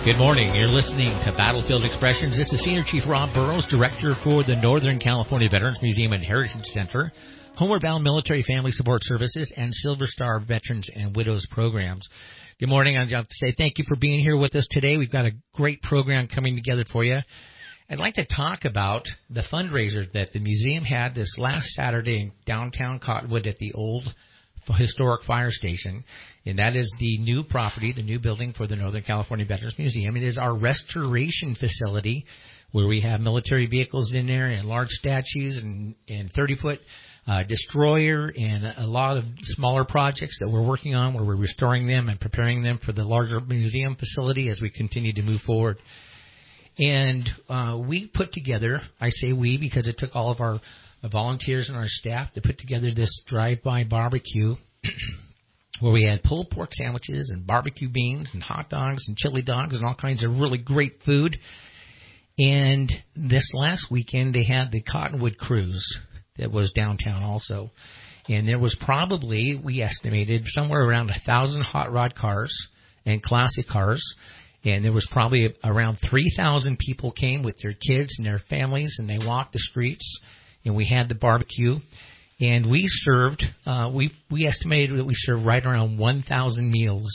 Good morning. You're listening to Battlefield Expressions. This is Senior Chief Rob Burrows, Director for the Northern California Veterans Museum and Heritage Center, Homeward Bound Military Family Support Services, and Silver Star Veterans and Widows Programs. Good morning. I'd like to say thank you for being here with us today. We've got a great program coming together for you. I'd like to talk about the fundraiser that the museum had this last Saturday in downtown Cottonwood at the old historic fire station, and that is the new property, the new building for the Northern California Veterans Museum. It is our restoration facility where we have military vehicles in there and large statues and 30-foot destroyer and a lot of smaller projects that we're working on where we're restoring them and preparing them for the larger museum facility as we continue to move forward. And we put together, I say we because it took all of our volunteers and our staff to put together this drive-by barbecue where we had pulled pork sandwiches and barbecue beans and hot dogs and chili dogs and all kinds of really great food. And this last weekend they had the Cottonwood Cruise that was downtown also. And there was probably, we estimated, somewhere around 1,000 hot rod cars and classic cars. And there was probably around 3,000 people came with their kids and their families, and they walked the streets. And we had the barbecue, and we served, we estimated that we served right around 1,000 meals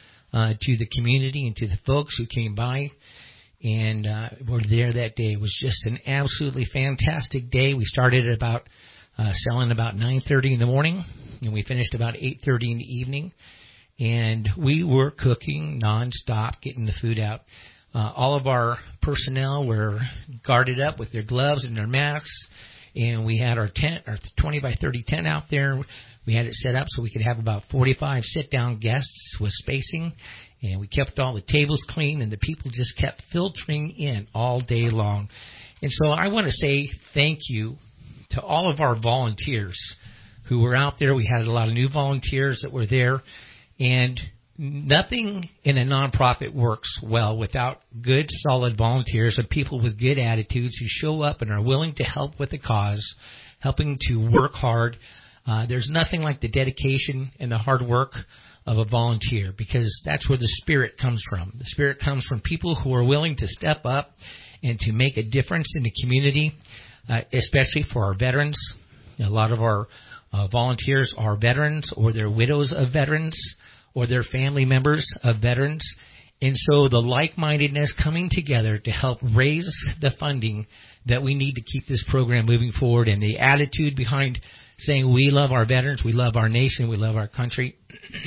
to the community and to the folks who came by and were there that day. It was just an absolutely fantastic day. We started at about selling about 9:30 in the morning, and we finished about 8:30 in the evening. And we were cooking nonstop, getting the food out. All of our personnel were guarded up with their gloves and their masks. And we had our tent, our 20 by 30 tent out there. We had it set up so we could have about 45 sit-down guests with spacing. And we kept all the tables clean, and the people just kept filtering in all day long. And so I want to say thank you to all of our volunteers who were out there. We had a lot of new volunteers that were there. And nothing in a nonprofit works well without good, solid volunteers and people with good attitudes who show up and are willing to help with the cause, helping to work hard. There's nothing like the dedication and the hard work of a volunteer, because that's where the spirit comes from. The spirit comes from people who are willing to step up and to make a difference in the community, especially for our veterans. A lot of our volunteers are veterans, or they're widows of veterans, or their family members of veterans. And so the like-mindedness coming together to help raise the funding that we need to keep this program moving forward, and the attitude behind saying we love our veterans, we love our nation, we love our country.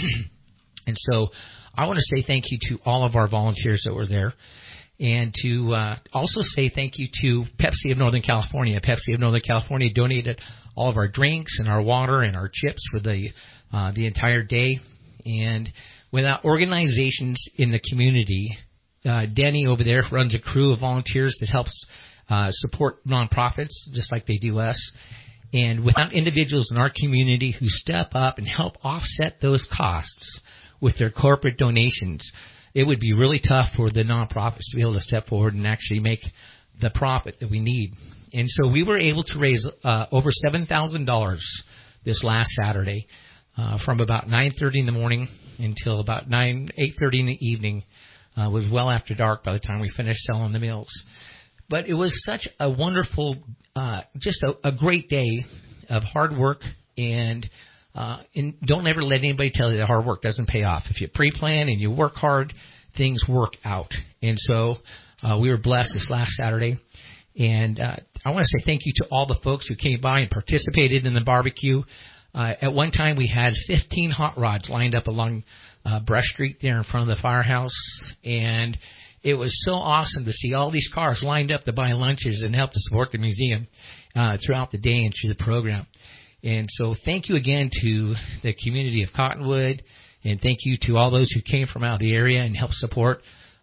And so I want to say thank you to all of our volunteers that were there, and to also say thank you to Pepsi of Northern California. Pepsi of Northern California donated all of our drinks and our water and our chips for the entire day. And without organizations in the community, Denny over there runs a crew of volunteers that helps support nonprofits just like they do us. And without individuals in our community who step up and help offset those costs with their corporate donations, it would be really tough for the nonprofits to be able to step forward and actually make the profit that we need. And so we were able to raise over $7,000 this last Saturday. From about 9:30 in the morning until about 8:30 in the evening. It was well after dark by the time we finished selling the meals. But it was such a wonderful, just a great day of hard work. And don't ever let anybody tell you that hard work doesn't pay off. If you pre-plan and you work hard, things work out. And so we were blessed this last Saturday. And I want to say thank you to all the folks who came by and participated in the barbecue. At one time, we had 15 hot rods lined up along Brush Street there in front of the firehouse, and it was so awesome to see all these cars lined up to buy lunches and help to support the museum throughout the day and through the program. And so thank you again to the community of Cottonwood, and thank you to all those who came from out of the area and helped support.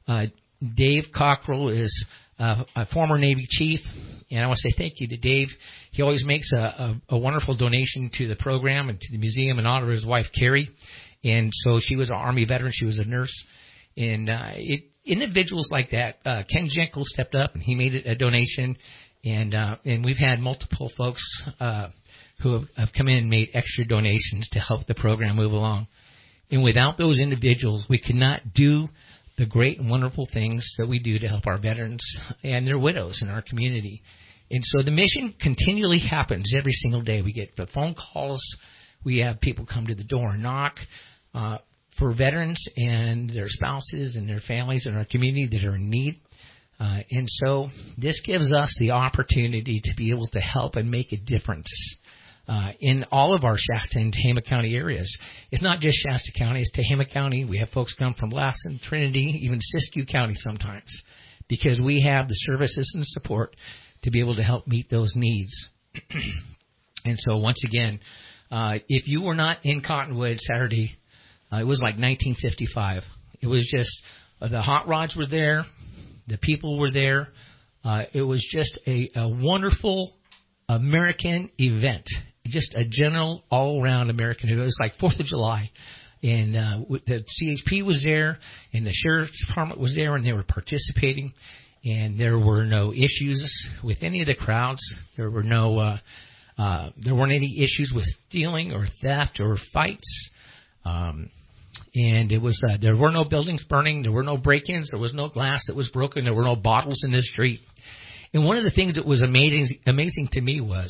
Dave Cockrell is a former Navy chief, and I want to say thank you to Dave. He always makes a wonderful donation to the program and to the museum in honor of his wife, Carrie. And so she was an Army veteran. She was a nurse. And individuals like that, Ken Jenkel stepped up, and he made a donation. And we've had multiple folks who have come in and made extra donations to help the program move along. And without those individuals, we could not do the great and wonderful things that we do to help our veterans and their widows in our community. And so the mission continually happens every single day. We get the phone calls. We have people come to the door and knock for veterans and their spouses and their families in our community that are in need. And so this gives us the opportunity to be able to help and make a difference in all of our Shasta and Tehama County areas. It's not just Shasta County, it's Tehama County. We have folks come from Lassen, Trinity, even Siskiyou County sometimes, because we have the services and support to be able to help meet those needs. And so once again, if you were not in Cottonwood Saturday, it was like 1955. It was just, the hot rods were there, the people were there. It was just a wonderful American event, just a general all-around American event. It was like 4th of July. And the CHP was there, and the Sheriff's Department was there, and they were participating. And there were no issues with any of the crowds. There were there weren't any issues with stealing or theft or fights. And it was there were no buildings burning. There were no break-ins. There was no glass that was broken. There were no bottles in the street. And one of the things that was amazing to me was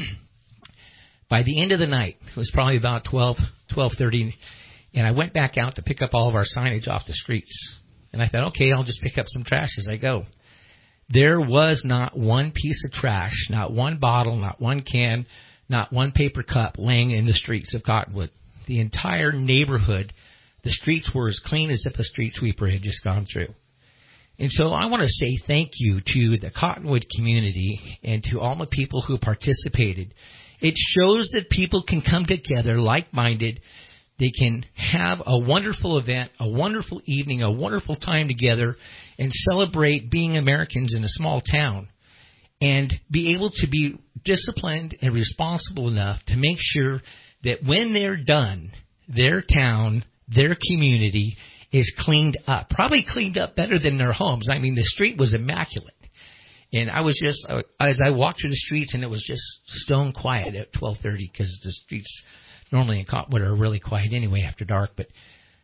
by the end of the night, it was probably about 12:30, and I went back out to pick up all of our signage off the streets. And I thought, okay, I'll just pick up some trash as I go. There was not one piece of trash, not one bottle, not one can, not one paper cup laying in the streets of Cottonwood. The entire neighborhood, the streets were as clean as if a street sweeper had just gone through. And so I want to say thank you to the Cottonwood community and to all the people who participated. It shows that people can come together like-minded. They can have a wonderful event, a wonderful evening, a wonderful time together, and celebrate being Americans in a small town, and be able to be disciplined and responsible enough to make sure that when they're done, their town, their community is cleaned up, probably cleaned up better than their homes. I mean, the street was immaculate. And I was just, as I walked through the streets, and it was just stone quiet at 12:30, because the streets normally in Cottonwood are really quiet anyway after dark. But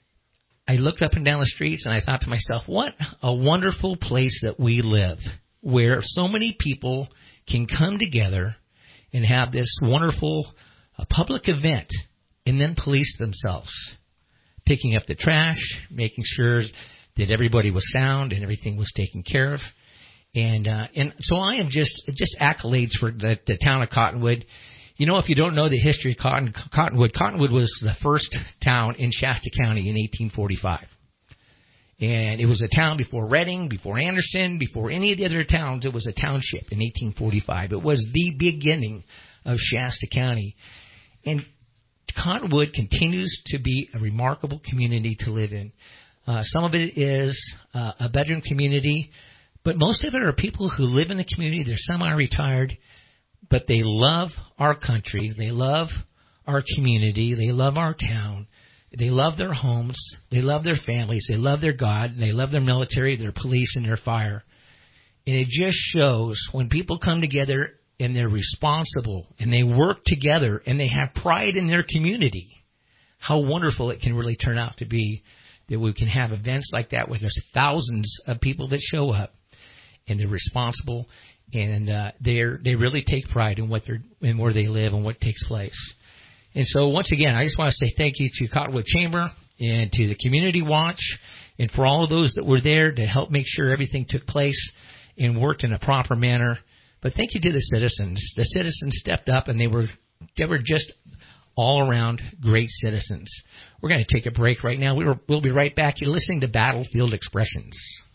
I looked up and down the streets, and I thought to myself, what a wonderful place that we live, where so many people can come together and have this wonderful public event and then police themselves, picking up the trash, making sure that everybody was sound and everything was taken care of. And so I am just accolades for the town of Cottonwood. You know, if you don't know the history of Cottonwood was the first town in Shasta County in 1845. And it was a town before Reading, before Anderson, before any of the other towns. It was a township in 1845. It was the beginning of Shasta County. And Cottonwood continues to be a remarkable community to live in. Some of it is a veteran community, but most of it are people who live in the community. They're semi-retired, but they love our country. They love our community. They love our town. They love their homes. They love their families. They love their God. And they love their military, their police, and their fire. And it just shows when people come together and they're responsible and they work together and they have pride in their community, how wonderful it can really turn out to be that we can have events like that where there's thousands of people that show up and they're responsible and they really take pride in what they're in, where they live and what takes place. And so once again, I just want to say thank you to Cottonwood Chamber and to the Community Watch and for all of those that were there to help make sure everything took place and worked in a proper manner. But thank you to the citizens. The citizens stepped up, and they were just all around great citizens. We're going to take a break right now. We'll be right back. You're listening to Battlefield Expressions.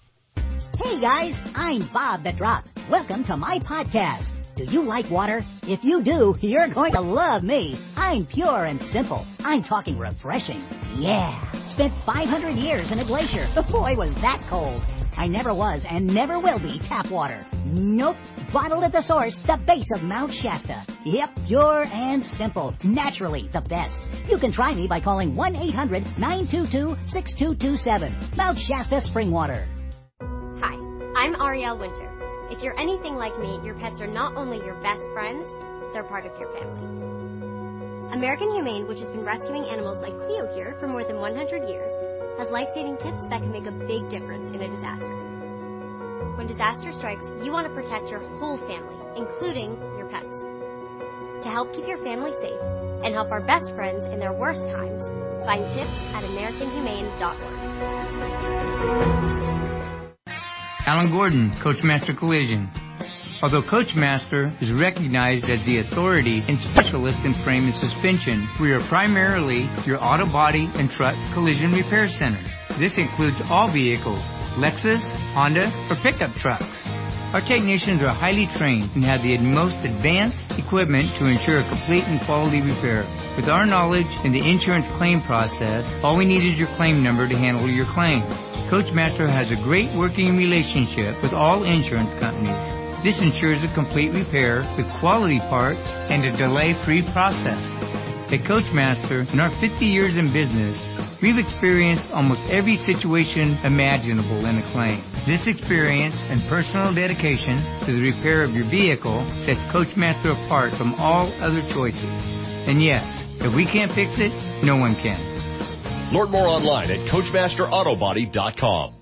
Hey guys, I'm Bob the Drop. Welcome to my podcast. Do you like water? If you do, you're going to love me. I'm pure and simple. I'm talking refreshing. Yeah. Spent 500 years in a glacier. Boy, was that cold. I never was and never will be tap water. Nope. Bottled at the source, the base of Mount Shasta. Yep, pure and simple. Naturally the best. You can try me by calling 1-800-922-6227. Mount Shasta Spring Water. Hi, I'm Arielle Winter. If you're anything like me, your pets are not only your best friends, they're part of your family. American Humane, which has been rescuing animals like Cleo here for more than 100 years, has life-saving tips that can make a big difference in a disaster. When disaster strikes, you want to protect your whole family, including your pets. To help keep your family safe and help our best friends in their worst times, find tips at AmericanHumane.org. Alan Gordon, Coachmaster Collision. Although Coachmaster is recognized as the authority and specialist in frame and suspension, we are primarily your auto body and truck collision repair center. This includes all vehicles, Lexus, Honda, or pickup trucks. Our technicians are highly trained and have the most advanced equipment to ensure a complete and quality repair. With our knowledge in the insurance claim process, all we need is your claim number to handle your claim. Coachmaster has a great working relationship with all insurance companies. This ensures a complete repair with quality parts and a delay-free process. At Coachmaster, in our 50 years in business, we've experienced almost every situation imaginable in a claim. This experience and personal dedication to the repair of your vehicle sets Coachmaster apart from all other choices. And yes, if we can't fix it, no one can. Learn more online at CoachmasterAutobody.com.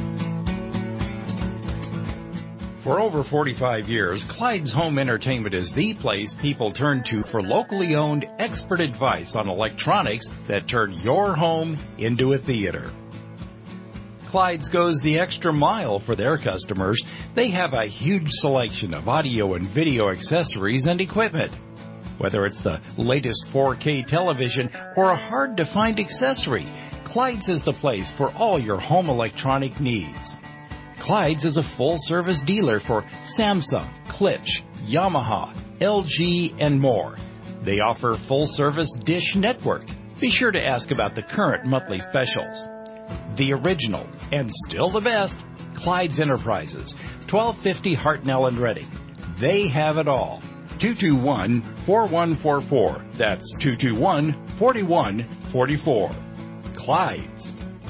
For over 45 years, Clyde's Home Entertainment is the place people turn to for locally owned expert advice on electronics that turn your home into a theater. Clyde's goes the extra mile for their customers. They have a huge selection of audio and video accessories and equipment. Whether it's the latest 4K television or a hard-to-find accessory, Clyde's is the place for all your home electronic needs. Clyde's is a full-service dealer for Samsung, Klipsch, Yamaha, LG, and more. They offer full-service Dish Network. Be sure to ask about the current monthly specials. The original, and still the best, Clyde's Enterprises, 1250 Hartnell and Reading. They have it all. 221-4144. That's 221-4144. Clyde's.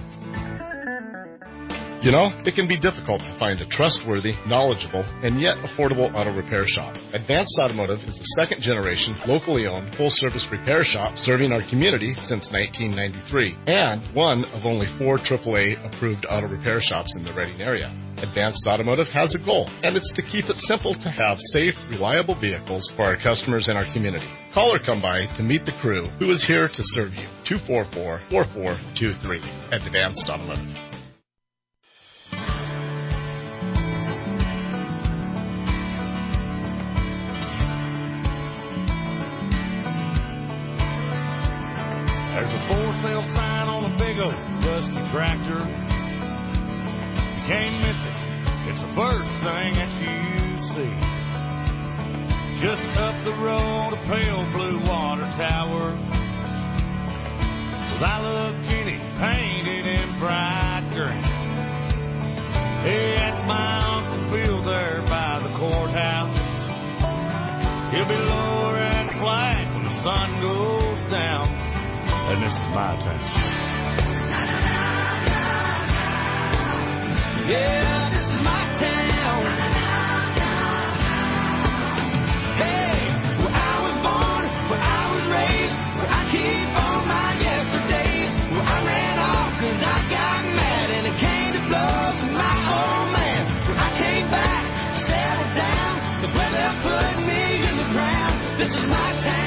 You know, it can be difficult to find a trustworthy, knowledgeable, and yet affordable auto repair shop. Advanced Automotive is the second generation, locally owned, full-service repair shop serving our community since 1993, and one of only 4 AAA approved auto repair shops in the Reading area. Advanced Automotive has a goal, and it's to keep it simple to have safe, reliable vehicles for our customers in our community. Call or come by to meet the crew who is here to serve you. 244-4423 at Advanced Automotive. There's a for sale sign on a big old rusty tractor. You can't miss it. It's the first thing that you see. Just up the road, a pale blue water tower with I Love Jenny painted in bright green. Hey, that's my Uncle Bill there by the courthouse. He'll be lowering the flag when the sun goes down. And this is my town. Yeah, this is my town. Hey, where I was born, where I was raised, where I keep all my yesterdays, where I ran off 'cause I got mad and it came to blows with my old man. Where I came back, settled down, the where they put me in the ground. This is my town.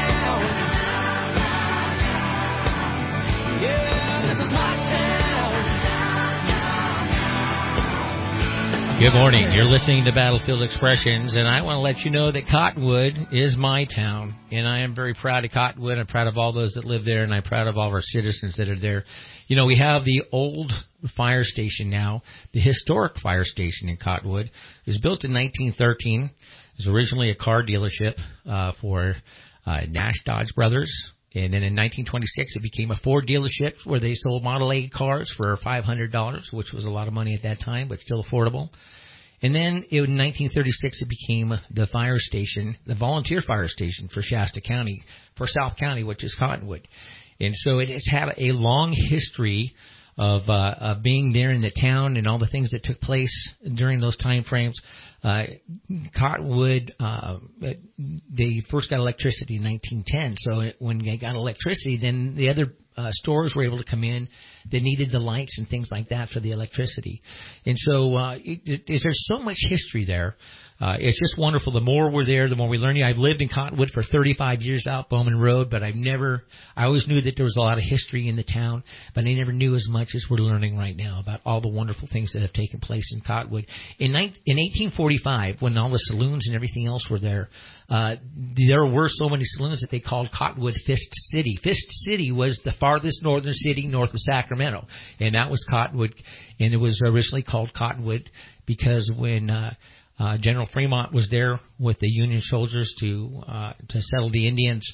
Good morning. You're listening to Battlefield Expressions, and I want to let you know that Cottonwood is my town, and I am very proud of Cottonwood. I'm proud of all those that live there, and I'm proud of all of our citizens that are there. You know, we have the old fire station now, the historic fire station in Cottonwood. It was built in 1913. It was originally a car dealership for Nash Dodge Brothers. And then in 1926, it became a Ford dealership where they sold Model A cars for $500, which was a lot of money at that time, but still affordable. And then in 1936, it became the fire station, the volunteer fire station for Shasta County, for South County, which is Cottonwood. And so it has had a long history of being there in the town and all the things that took place during those time frames. Cottonwood, they first got electricity in 1910. So when they got electricity, then the other stores were able to come in that needed the lights and things like that for the electricity. And so there's so much history there. It's just wonderful. The more we're there, the more we learn. I've lived in Cottonwood for 35 years out Bowman Road, but I always knew that there was a lot of history in the town, but I never knew as much as we're learning right now about all the wonderful things that have taken place in Cottonwood. In 1845, when all the saloons and everything else were there were so many saloons that they called Cottonwood Fist City. Fist City was the farthest northern city north of Sacramento, and that was Cottonwood, and it was originally called Cottonwood because when General Fremont was there with the Union soldiers to settle the Indians.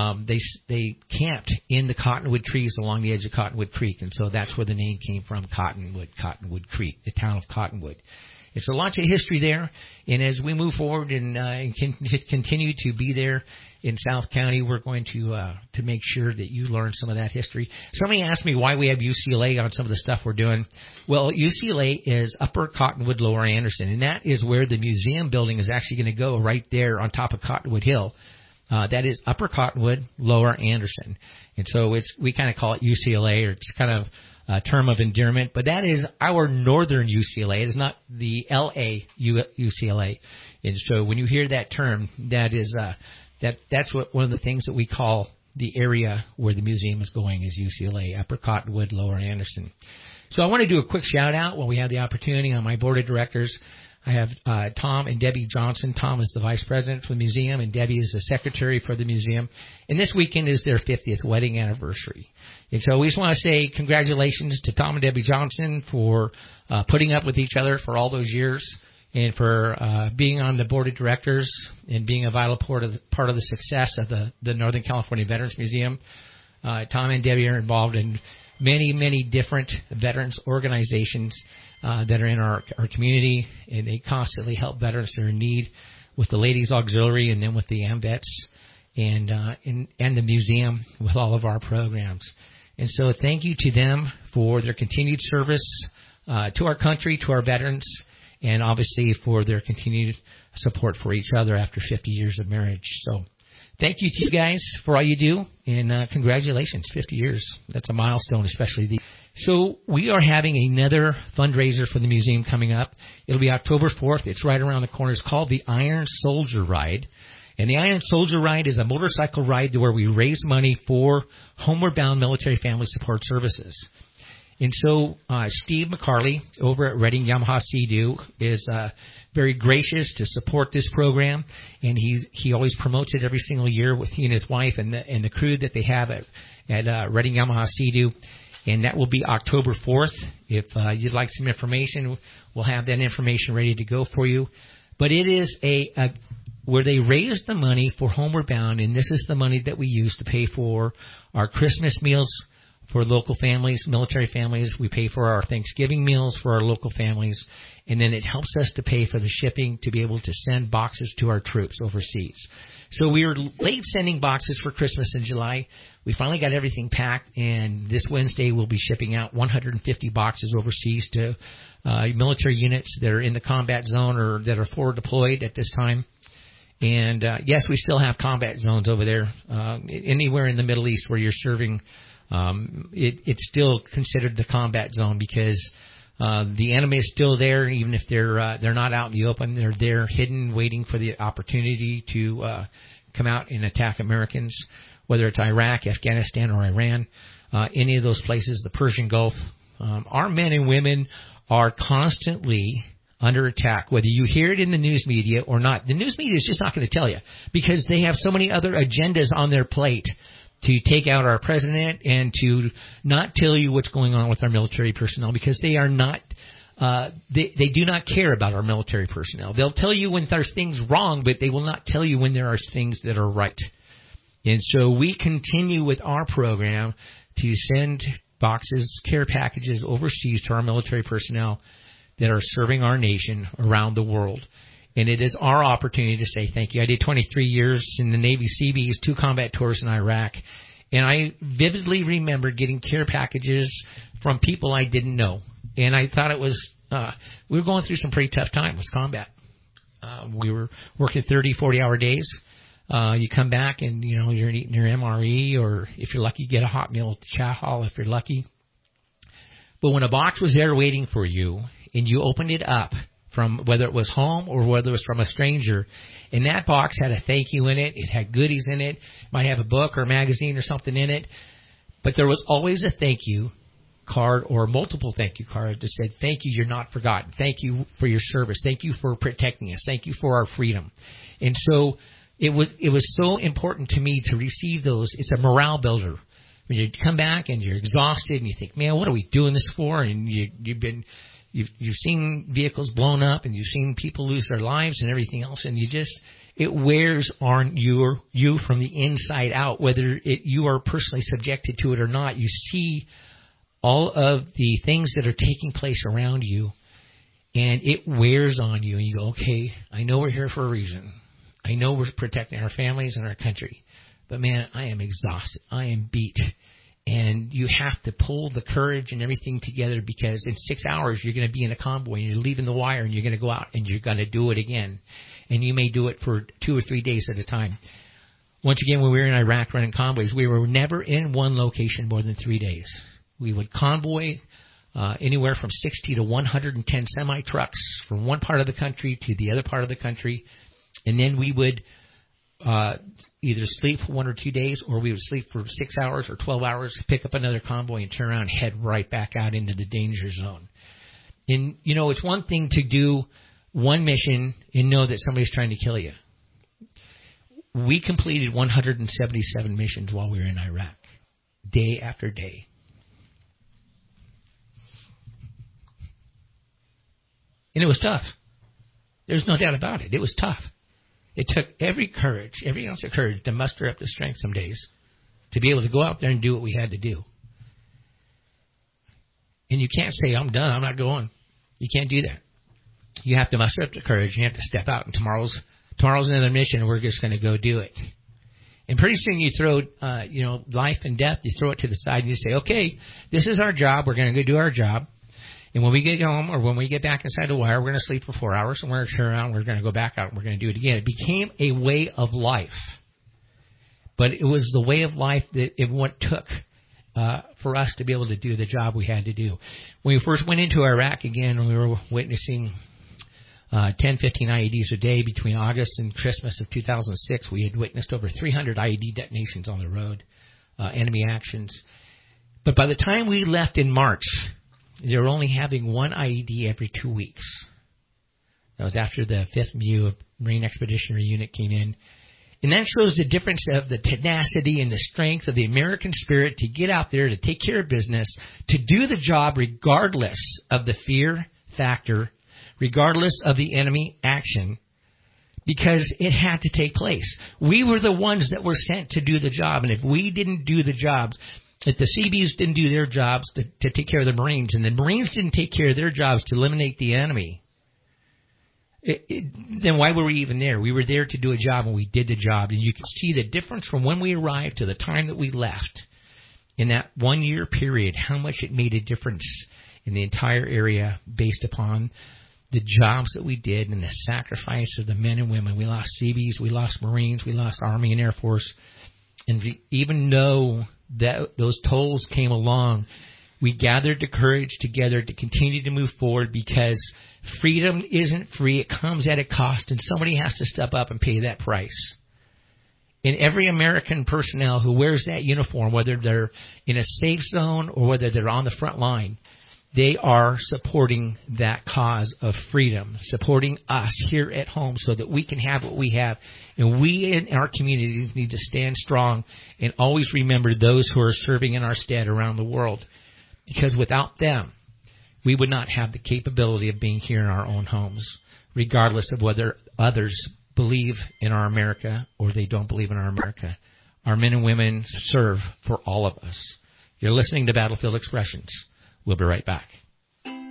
They camped in the cottonwood trees along the edge of Cottonwood Creek, and so that's where the name came from, Cottonwood Creek, the town of Cottonwood. And so lots of history there, and as we move forward and continue to be there in South County, we're going to make sure that you learn some of that history. Somebody asked me why we have UCLA on some of the stuff we're doing. Well, UCLA is Upper Cottonwood, Lower Anderson, and that is where the museum building is actually going to go, right there on top of Cottonwood Hill. That is Upper Cottonwood, Lower Anderson. And so we kind of call it UCLA, or it's kind of a term of endearment, but that is our northern UCLA. It is not the LA UCLA. And so when you hear that term, that is that's what one of the things that we call the area where the museum is going is UCLA, Upper Cottonwood, Lower Anderson. So I want to do a quick shout out while we have the opportunity on my board of directors. I have Tom and Debbie Johnson. Tom is the vice president for the museum, and Debbie is the secretary for the museum. And this weekend is their 50th wedding anniversary. And so we just want to say congratulations to Tom and Debbie Johnson for putting up with each other for all those years, and for being on the board of directors and being a vital part of the success of the Northern California Veterans Museum. Tom and Debbie are involved in many, many different veterans organizations that are in our community, and they constantly help veterans that are in need with the Ladies Auxiliary and then with the AMVETS and the museum with all of our programs. And so thank you to them for their continued service to our country, to our veterans, and obviously for their continued support for each other after 50 years of marriage. So thank you to you guys for all you do, and congratulations, 50 years. That's a milestone, especially So we are having another fundraiser for the museum coming up. It'll be October 4th. It's right around the corner. It's called the Iron Soldier Ride. And the Iron Soldier Ride is a motorcycle ride where we raise money for Homeward Bound Military Family Support Services. And so Steve McCarley over at Redding Yamaha Sea-Doo is very gracious to support this program, and he always promotes it every single year with he and his wife and the crew that they have at Redding Yamaha Sea-Doo. And that will be October 4th. If you'd like some information, we'll have that information ready to go for you. But it is where they raise the money for Homeward Bound, and this is the money that we use to pay for our Christmas meals for local families, military families. We pay for our Thanksgiving meals for our local families, and then it helps us to pay for the shipping to be able to send boxes to our troops overseas. So we were late sending boxes for Christmas in July. We finally got everything packed, and this Wednesday we'll be shipping out 150 boxes overseas to military units that are in the combat zone or that are forward deployed at this time. And yes, we still have combat zones over there. Anywhere in the Middle East where you're serving, it's still considered the combat zone because the enemy is still there, even if they're not out in the open. They're there hidden, waiting for the opportunity to come out and attack Americans, whether it's Iraq, Afghanistan, or Iran, any of those places, the Persian Gulf. Our men and women are constantly under attack, whether you hear it in the news media or not. The news media is just not going to tell you because they have so many other agendas on their plate to take out our president and to not tell you what's going on with our military personnel because they are not they do not care about our military personnel. They'll tell you when there's things wrong, but they will not tell you when there are things that are right. And so we continue with our program to send boxes, care packages overseas to our military personnel that are serving our nation around the world. And it is our opportunity to say thank you. I did 23 years in the Navy Seabees, 2 combat tours in Iraq. And I vividly remember getting care packages from people I didn't know. And I thought it was, we were going through some pretty tough times with combat. We were working 30, 40-hour days. You come back and, you're eating your MRE, or if you're lucky, you get a hot meal at the chow hall if you're lucky. But when a box was there waiting for you and you opened it up, from whether it was home or whether it was from a stranger, and that box had a thank you in it, it had goodies in it, might have a book or a magazine or something in it, but there was always a thank you card or multiple thank you cards that said, thank you, you're not forgotten. Thank you for your service. Thank you for protecting us. Thank you for our freedom. And so it was so important to me to receive those. It's a morale builder. When you come back and you're exhausted and you think, man, what are we doing this for? And you've seen vehicles blown up and you've seen people lose their lives and everything else, and it wears on you from the inside out, whether you are personally subjected to it or not. You see all of the things that are taking place around you, and it wears on you, and you go, okay, I know we're here for a reason. I know we're protecting our families and our country, but man, I am exhausted. I am beat. And you have to pull the courage and everything together, because in 6 hours you're going to be in a convoy and you're leaving the wire and you're going to go out and you're going to do it again. And you may do it for 2 or 3 days at a time. Once again, when we were in Iraq running convoys, we were never in one location more than 3 days. We would convoy anywhere from 60 to 110 semi-trucks from one part of the country to the other part of the country. And then we would either sleep for 1 or 2 days, or we would sleep for 6 hours or 12 hours, pick up another convoy and turn around and head right back out into the danger zone. And, it's one thing to do one mission and know that somebody's trying to kill you. We completed 177 missions while we were in Iraq, day after day. And it was tough. There's no doubt about it. It was tough. It took every ounce of courage to muster up the strength some days to be able to go out there and do what we had to do. And you can't say, I'm done, I'm not going. You can't do that. You have to muster up the courage. You have to step out, and tomorrow's another mission, and we're just going to go do it. And pretty soon you throw, life and death, you throw it to the side, and you say, okay, this is our job. We're going to go do our job. And when we get home or when we get back inside the wire, we're going to sleep for 4 hours, and we're going to turn around, we're going to go back out, and we're going to do it again. It became a way of life. But it was the way of life that it took for us to be able to do the job we had to do. When we first went into Iraq again, we were witnessing 10, 15 IEDs a day between August and Christmas of 2006. We had witnessed over 300 IED detonations on the road, enemy actions. But by the time we left in March, they were only having one IED every 2 weeks. That was after the 5th MEU of Marine Expeditionary Unit came in. And that shows the difference of the tenacity and the strength of the American spirit to get out there, to take care of business, to do the job regardless of the fear factor, regardless of the enemy action, because it had to take place. We were the ones that were sent to do the job, and if we didn't do the jobs, if the Seabees didn't do their jobs to take care of the Marines, and the Marines didn't take care of their jobs to eliminate the enemy, then why were we even there? We were there to do a job, and we did the job. And you can see the difference from when we arrived to the time that we left in that 1 year period, how much it made a difference in the entire area based upon the jobs that we did and the sacrifice of the men and women. We lost Seabees, we lost Marines, we lost Army and Air Force. And even though that those tolls came along, we gathered the courage together to continue to move forward, because freedom isn't free. It comes at a cost, and somebody has to step up and pay that price. And every American personnel who wears that uniform, whether they're in a safe zone or whether they're on the front line, they are supporting that cause of freedom, supporting us here at home so that we can have what we have. And we in our communities need to stand strong and always remember those who are serving in our stead around the world. Because without them, we would not have the capability of being here in our own homes, regardless of whether others believe in our America or they don't believe in our America. Our men and women serve for all of us. You're listening to Battlefield Expressions. We'll be right back.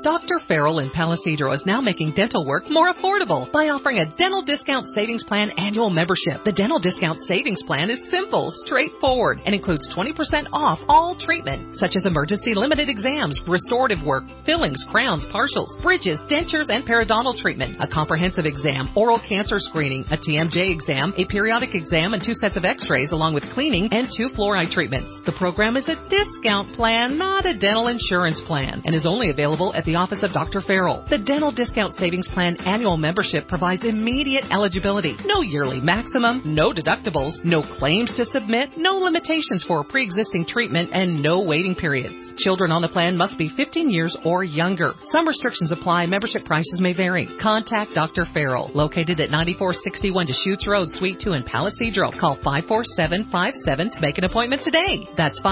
Dr. Farrell in Palisadro is now making dental work more affordable by offering a Dental Discount Savings Plan annual membership. The Dental Discount Savings Plan is simple, straightforward, and includes 20% off all treatment, such as emergency limited exams, restorative work, fillings, crowns, partials, bridges, dentures, and periodontal treatment, a comprehensive exam, oral cancer screening, a TMJ exam, a periodic exam, and 2 sets of x-rays, along with cleaning and 2 fluoride treatments. The program is a discount plan, not a dental insurance plan, and is only available at the office of Dr. Farrell. The Dental Discount Savings Plan annual membership provides immediate eligibility, no yearly maximum, no deductibles, no claims to submit, no limitations for pre-existing treatment, and no waiting periods. Children on the plan must be 15 years or younger. Some restrictions apply. Membership prices may vary. Contact Dr. Farrell, located at 9461 Deschutes Road, Suite 2 in Palisadro. Call 547-57 to make an appointment today. That's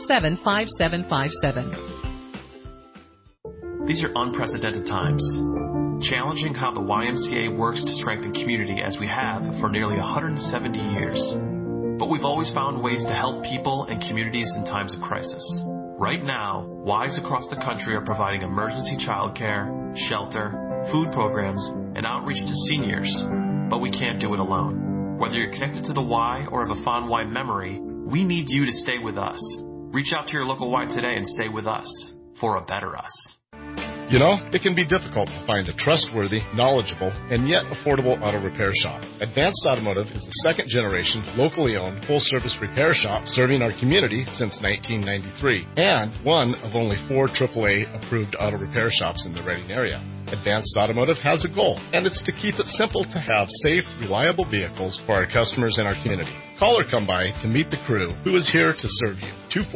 547-5757. These are unprecedented times, challenging how the YMCA works to strengthen community as we have for nearly 170 years. But we've always found ways to help people and communities in times of crisis. Right now, Ys across the country are providing emergency childcare, shelter, food programs, and outreach to seniors. But we can't do it alone. Whether you're connected to the Y or have a fond Y memory, we need you to stay with us. Reach out to your local Y today and stay with us for a better us. You know, it can be difficult to find a trustworthy, knowledgeable, and yet affordable auto repair shop. Advanced Automotive is the second generation, locally owned, full-service repair shop serving our community since 1993, and one of only 4 AAA approved auto repair shops in the Reading area. Advanced Automotive has a goal, and it's to keep it simple to have safe, reliable vehicles for our customers and our community. Call or come by to meet the crew who is here to serve you.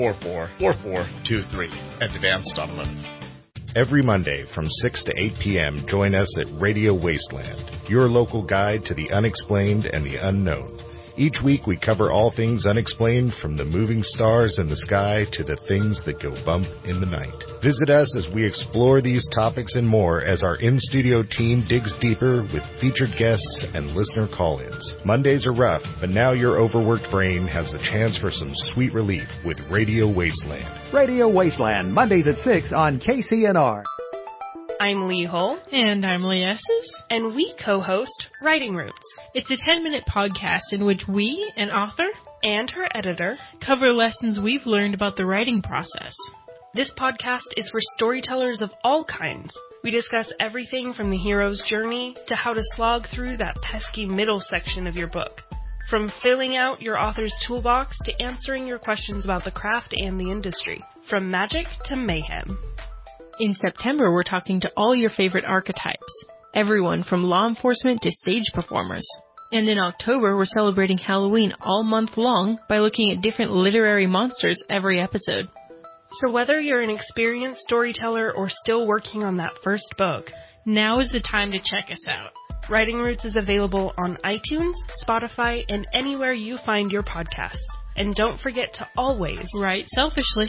244-4423 at Advanced Automotive. Every Monday from 6 to 8 p.m., join us at Radio Wasteland, your local guide to the unexplained and the unknown. Each week we cover all things unexplained, from the moving stars in the sky to the things that go bump in the night. Visit us as we explore these topics and more as our in-studio team digs deeper with featured guests and listener call-ins. Mondays are rough, but now your overworked brain has a chance for some sweet relief with Radio Wasteland. Radio Wasteland, Mondays at 6 on KCNR. I'm Lee Hull. And I'm Lee Esses. And we co-host Writing Roots. It's a 10-minute podcast in which we, an author, and her editor, cover lessons we've learned about the writing process. This podcast is for storytellers of all kinds. We discuss everything from the hero's journey to how to slog through that pesky middle section of your book. From filling out your author's toolbox to answering your questions about the craft and the industry. From magic to mayhem. In September, we're talking to all your favorite archetypes. Everyone from law enforcement to stage performers. And in October, we're celebrating Halloween all month long by looking at different literary monsters every episode. So whether you're an experienced storyteller or still working on that first book, now is the time to check us out. Writing Roots is available on iTunes, Spotify, and anywhere you find your podcasts. And don't forget to always write selfishly.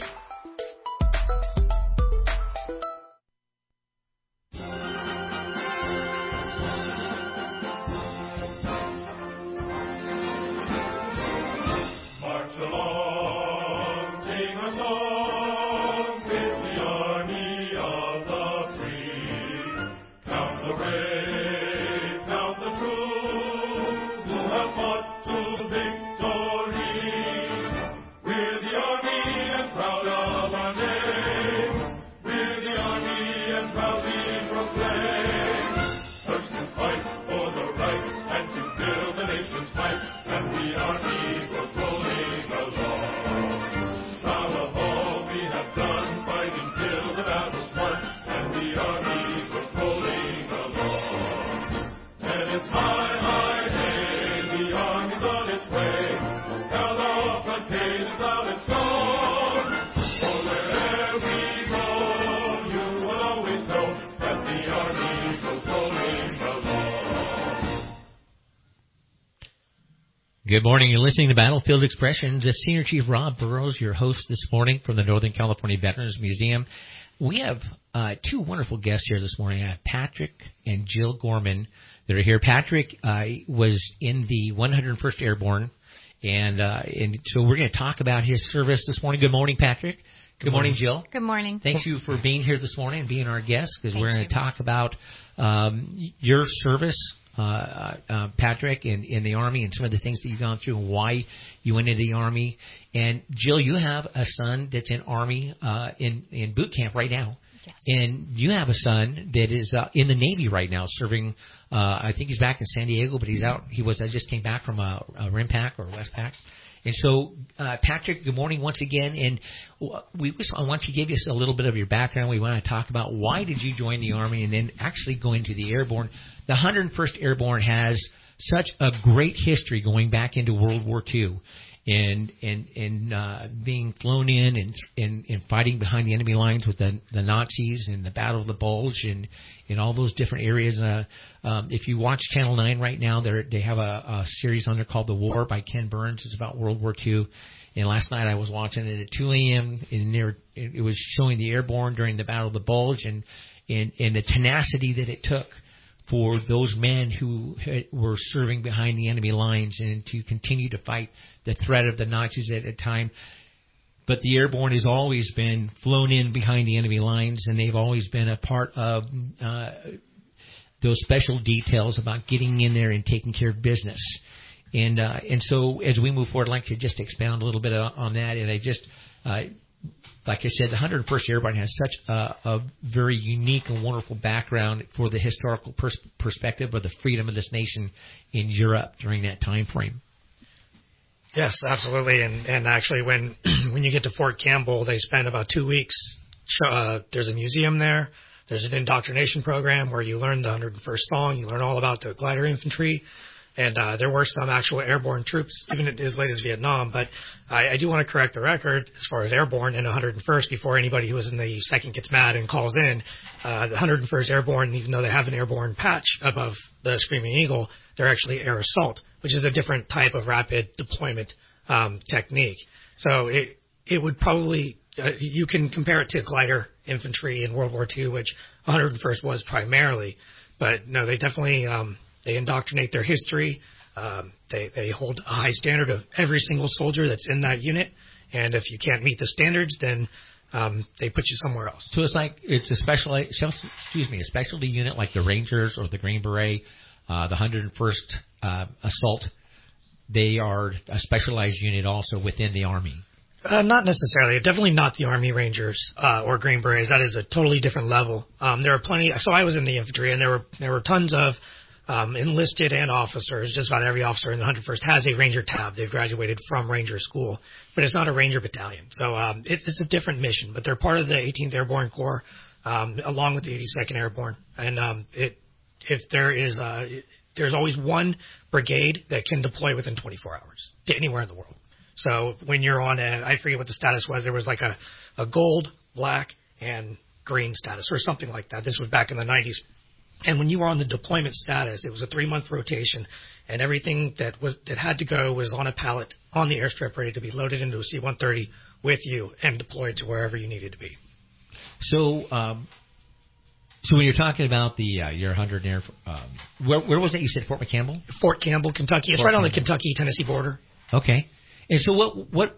Good morning. You're listening to Battlefield Expressions. It's Senior Chief Rob Burrows, your host this morning from the Northern California Veterans Museum. We have two wonderful guests here this morning. I have Patrick and Jill Gorman that are here. Patrick was in the 101st Airborne, and so we're going to talk about his service this morning. Good morning, Patrick. Good morning, Jill. Good morning. Thank you for being here this morning and being our guest, because we're going to talk about your service, Patrick, in the Army, and some of the things that you've gone through and why you went into the Army. And Jill, you have a son that's in Army in boot camp right now. Yeah. And you have a son that is in the Navy right now, serving. I think he's back in San Diego, but he's out. I just came back from a RIMPAC or Westpac. And so, Patrick, good morning once again. And I want you to give us a little bit of your background. We want to talk about why did you join the Army and then actually go into the Airborne. The 101st Airborne has such a great history going back into World War II. And being flown in and fighting behind the enemy lines with the Nazis and the Battle of the Bulge and in all those different areas. If you watch Channel 9 right now, they have a series on there called The War by Ken Burns. It's about World War II. And last night I was watching it at 2 a.m. and it was showing the Airborne during the Battle of the Bulge and the tenacity that it took for those men who were serving behind the enemy lines and to continue to fight the threat of the Nazis at the time. But the Airborne has always been flown in behind the enemy lines, and they've always been a part of those special details about getting in there and taking care of business. And so as we move forward, I'd like to just expound a little bit on that. And I just, like I said, the 101st Airborne has such a very unique and wonderful background for the historical perspective of the freedom of this nation in Europe during that time frame. Yes, absolutely. And actually, when you get to Fort Campbell, they spend about 2 weeks. There's a museum there. There's an indoctrination program where you learn the 101st song. You learn all about the glider infantry. And there were some actual airborne troops, even as late as Vietnam. But I do want to correct the record as far as airborne in 101st before anybody who was in the 2nd gets mad and calls in. The 101st Airborne, even though they have an airborne patch above the Screaming Eagle, they're actually air assault, which is a different type of rapid deployment technique. So it would probably you can compare it to glider infantry in World War II, which 101st was primarily. But no, they definitely they indoctrinate their history. They hold a high standard of every single soldier that's in that unit. And if you can't meet the standards, then they put you somewhere else. So it's a specialty unit like the Rangers or the Green Beret, the 101st Assault. They are a specialized unit also within the Army. Not necessarily. Definitely not the Army Rangers or Green Berets. That is a totally different level. There are plenty. So I was in the infantry, and there were tons of enlisted and officers. Just about every officer in the 101st has a Ranger tab. They've graduated from Ranger school, but it's not a Ranger battalion. So it's a different mission, but they're part of the 18th Airborne Corps, along with the 82nd Airborne. And if there is there's always one brigade that can deploy within 24 hours to anywhere in the world. So when you're on I forget what the status was. There was like a gold, black, and green status or something like that. This was back in the 90s. And when you were on the deployment status, it was a 3-month rotation, and everything that had to go was on a pallet on the airstrip ready to be loaded into a C-130 with you and deployed to wherever you needed to be. So when you're talking about the your 100 Air, where was it? You said Fort McCampbell? Fort Campbell, Kentucky. It's right on the Kentucky-Tennessee border. Okay. And so what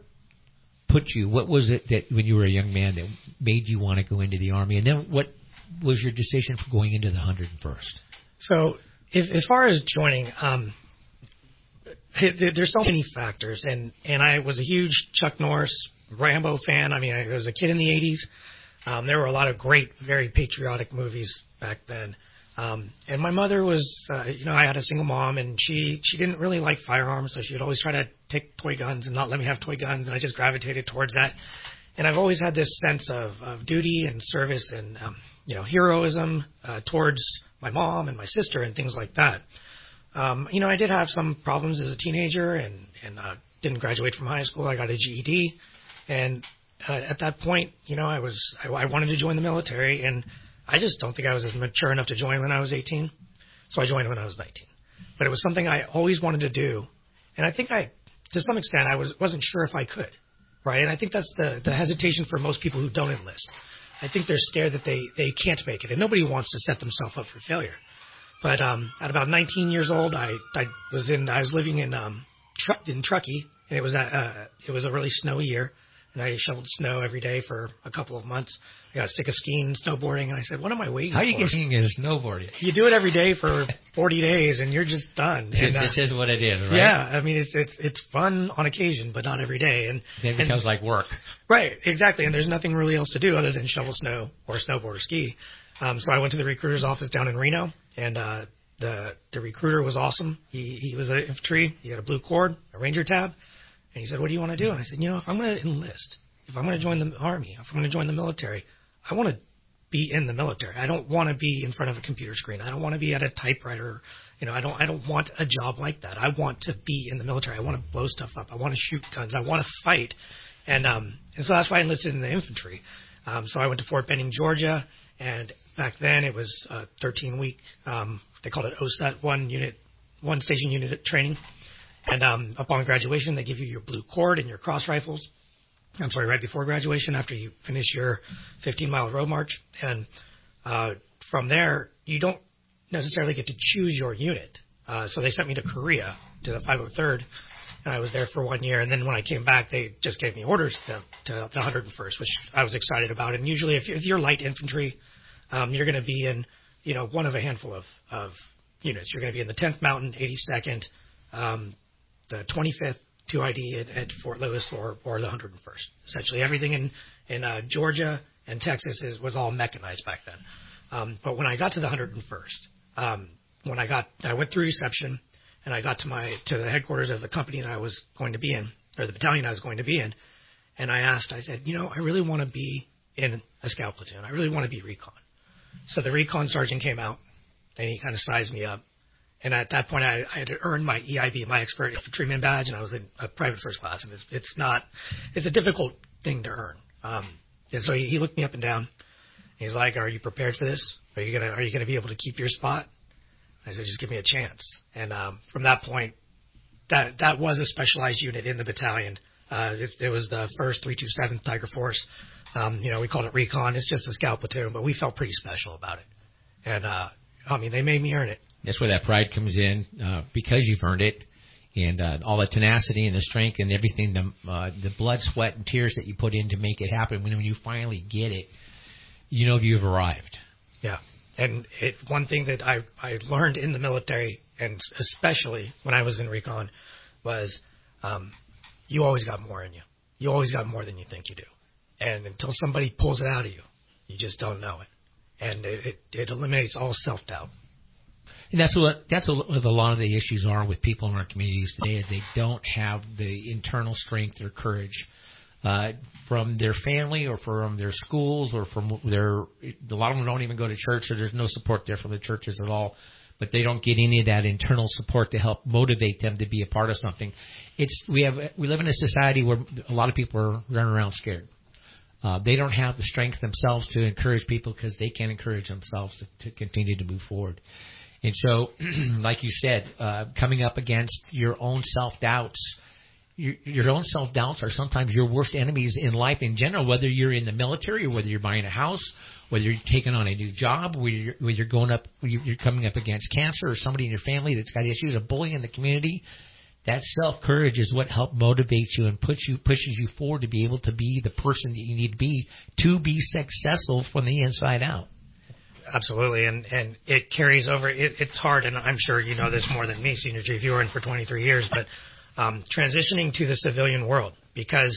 was it that when you were a young man that made you want to go into the Army? And then what was your decision for going into the 101st? So as far as joining, there's so many factors. And I was a huge Chuck Norris, Rambo fan. I mean, I was a kid in the 80s. There were a lot of great, very patriotic movies back then. And my mother was, I had a single mom, and she didn't really like firearms, so she would always try to take toy guns and not let me have toy guns, and I just gravitated towards that. And I've always had this sense of duty and service and, heroism towards my mom and my sister and things like that. I did have some problems as a teenager and didn't graduate from high school. I got a GED. And at that point, I wanted to join the military, and I just don't think I was as mature enough to join when I was 18. So I joined when I was 19. But it was something I always wanted to do. And I think to some extent, I wasn't sure if I could. Right, and I think that's the hesitation for most people who don't enlist. I think they're scared that they can't make it, and nobody wants to set themselves up for failure. But at about 19 years old, I was living in Truckee, and it was a really snowy year. and I shoveled snow every day for a couple of months. I got sick of skiing and snowboarding, and I said, what am I waiting for? How do you get skiing and snowboarding? You do it every day for 40 days, and you're just done. And, this is what it is, right? Yeah, I mean, it's fun on occasion, but not every day. And it becomes like work. Right, exactly, and there's nothing really else to do other than shovel snow or snowboard or ski. So I went to the recruiter's office down in Reno, and the recruiter was awesome. He was an infantry. He had a blue cord, a Ranger tab, and he said, what do you want to do? And I said, if I'm going to enlist, if I'm going to join the Army, if I'm going to join the military, I want to be in the military. I don't want to be in front of a computer screen. I don't want to be at a typewriter. I don't want a job like that. I want to be in the military. I want to blow stuff up. I want to shoot guns. I want to fight. And so that's why I enlisted in the infantry. So I went to Fort Benning, Georgia, and back then it was a 13-week, they called it OSUT, one station unit training. And upon graduation, they give you your blue cord and your cross rifles. Right before graduation, after you finish your 15-mile road march. And from there, you don't necessarily get to choose your unit. So they sent me to Korea, to the 503rd, and I was there for 1 year. And then when I came back, they just gave me orders to the 101st, which I was excited about. And usually if you're light infantry, you're going to be in, one of a handful of units. You're going to be in the 10th Mountain, 82nd, the 25th, 2ID at Fort Lewis or the 101st. Essentially everything in Georgia and Texas was all mechanized back then. But when I got to the 101st, I went through reception and I got to the headquarters of the company that I was going to be in, or the battalion I was going to be in, and I said, I really want to be in a scout platoon. I really want to be recon. So the recon sergeant came out and he kind of sized me up. And at that point, I had earned my EIB, my expert infantryman badge, and I was in a private first class. And it's a difficult thing to earn. And so he looked me up and down. And he's like, "Are you prepared for this? Are you gonna be able to keep your spot?" I said, "Just give me a chance." And from that point, that was a specialized unit in the battalion. It was the 1st 327th Tiger Force. We called it recon. It's just a scout platoon, but we felt pretty special about it. And they made me earn it. That's where that pride comes in, because you've earned it, and all the tenacity and the strength and everything, the blood, sweat, and tears that you put in to make it happen. When you finally get it, you've arrived. Yeah, and one thing that I learned in the military, and especially when I was in recon, was you always got more in you. You always got more than you think you do. And until somebody pulls it out of you, you just don't know it. And it eliminates all self-doubt. And that's what a lot of the issues are with people in our communities today, is they don't have the internal strength or courage from their family or from their schools or from a lot of them don't even go to church, so there's no support there from the churches at all. But they don't get any of that internal support to help motivate them to be a part of something. We live in a society where a lot of people are running around scared. They don't have the strength themselves to encourage people because they can't encourage themselves to continue to move forward. And so, like you said, coming up against your own self-doubts, your own self-doubts are sometimes your worst enemies in life in general, whether you're in the military or whether you're buying a house, whether you're taking on a new job, whether you're coming up against cancer or somebody in your family that's got issues, a bully in the community. That self-courage is what helps motivate you and pushes you forward to be able to be the person that you need to be successful from the inside out. Absolutely, and it carries over. It's hard, and I'm sure you know this more than me, Senior Chief. You were in for 23 years, but transitioning to the civilian world, because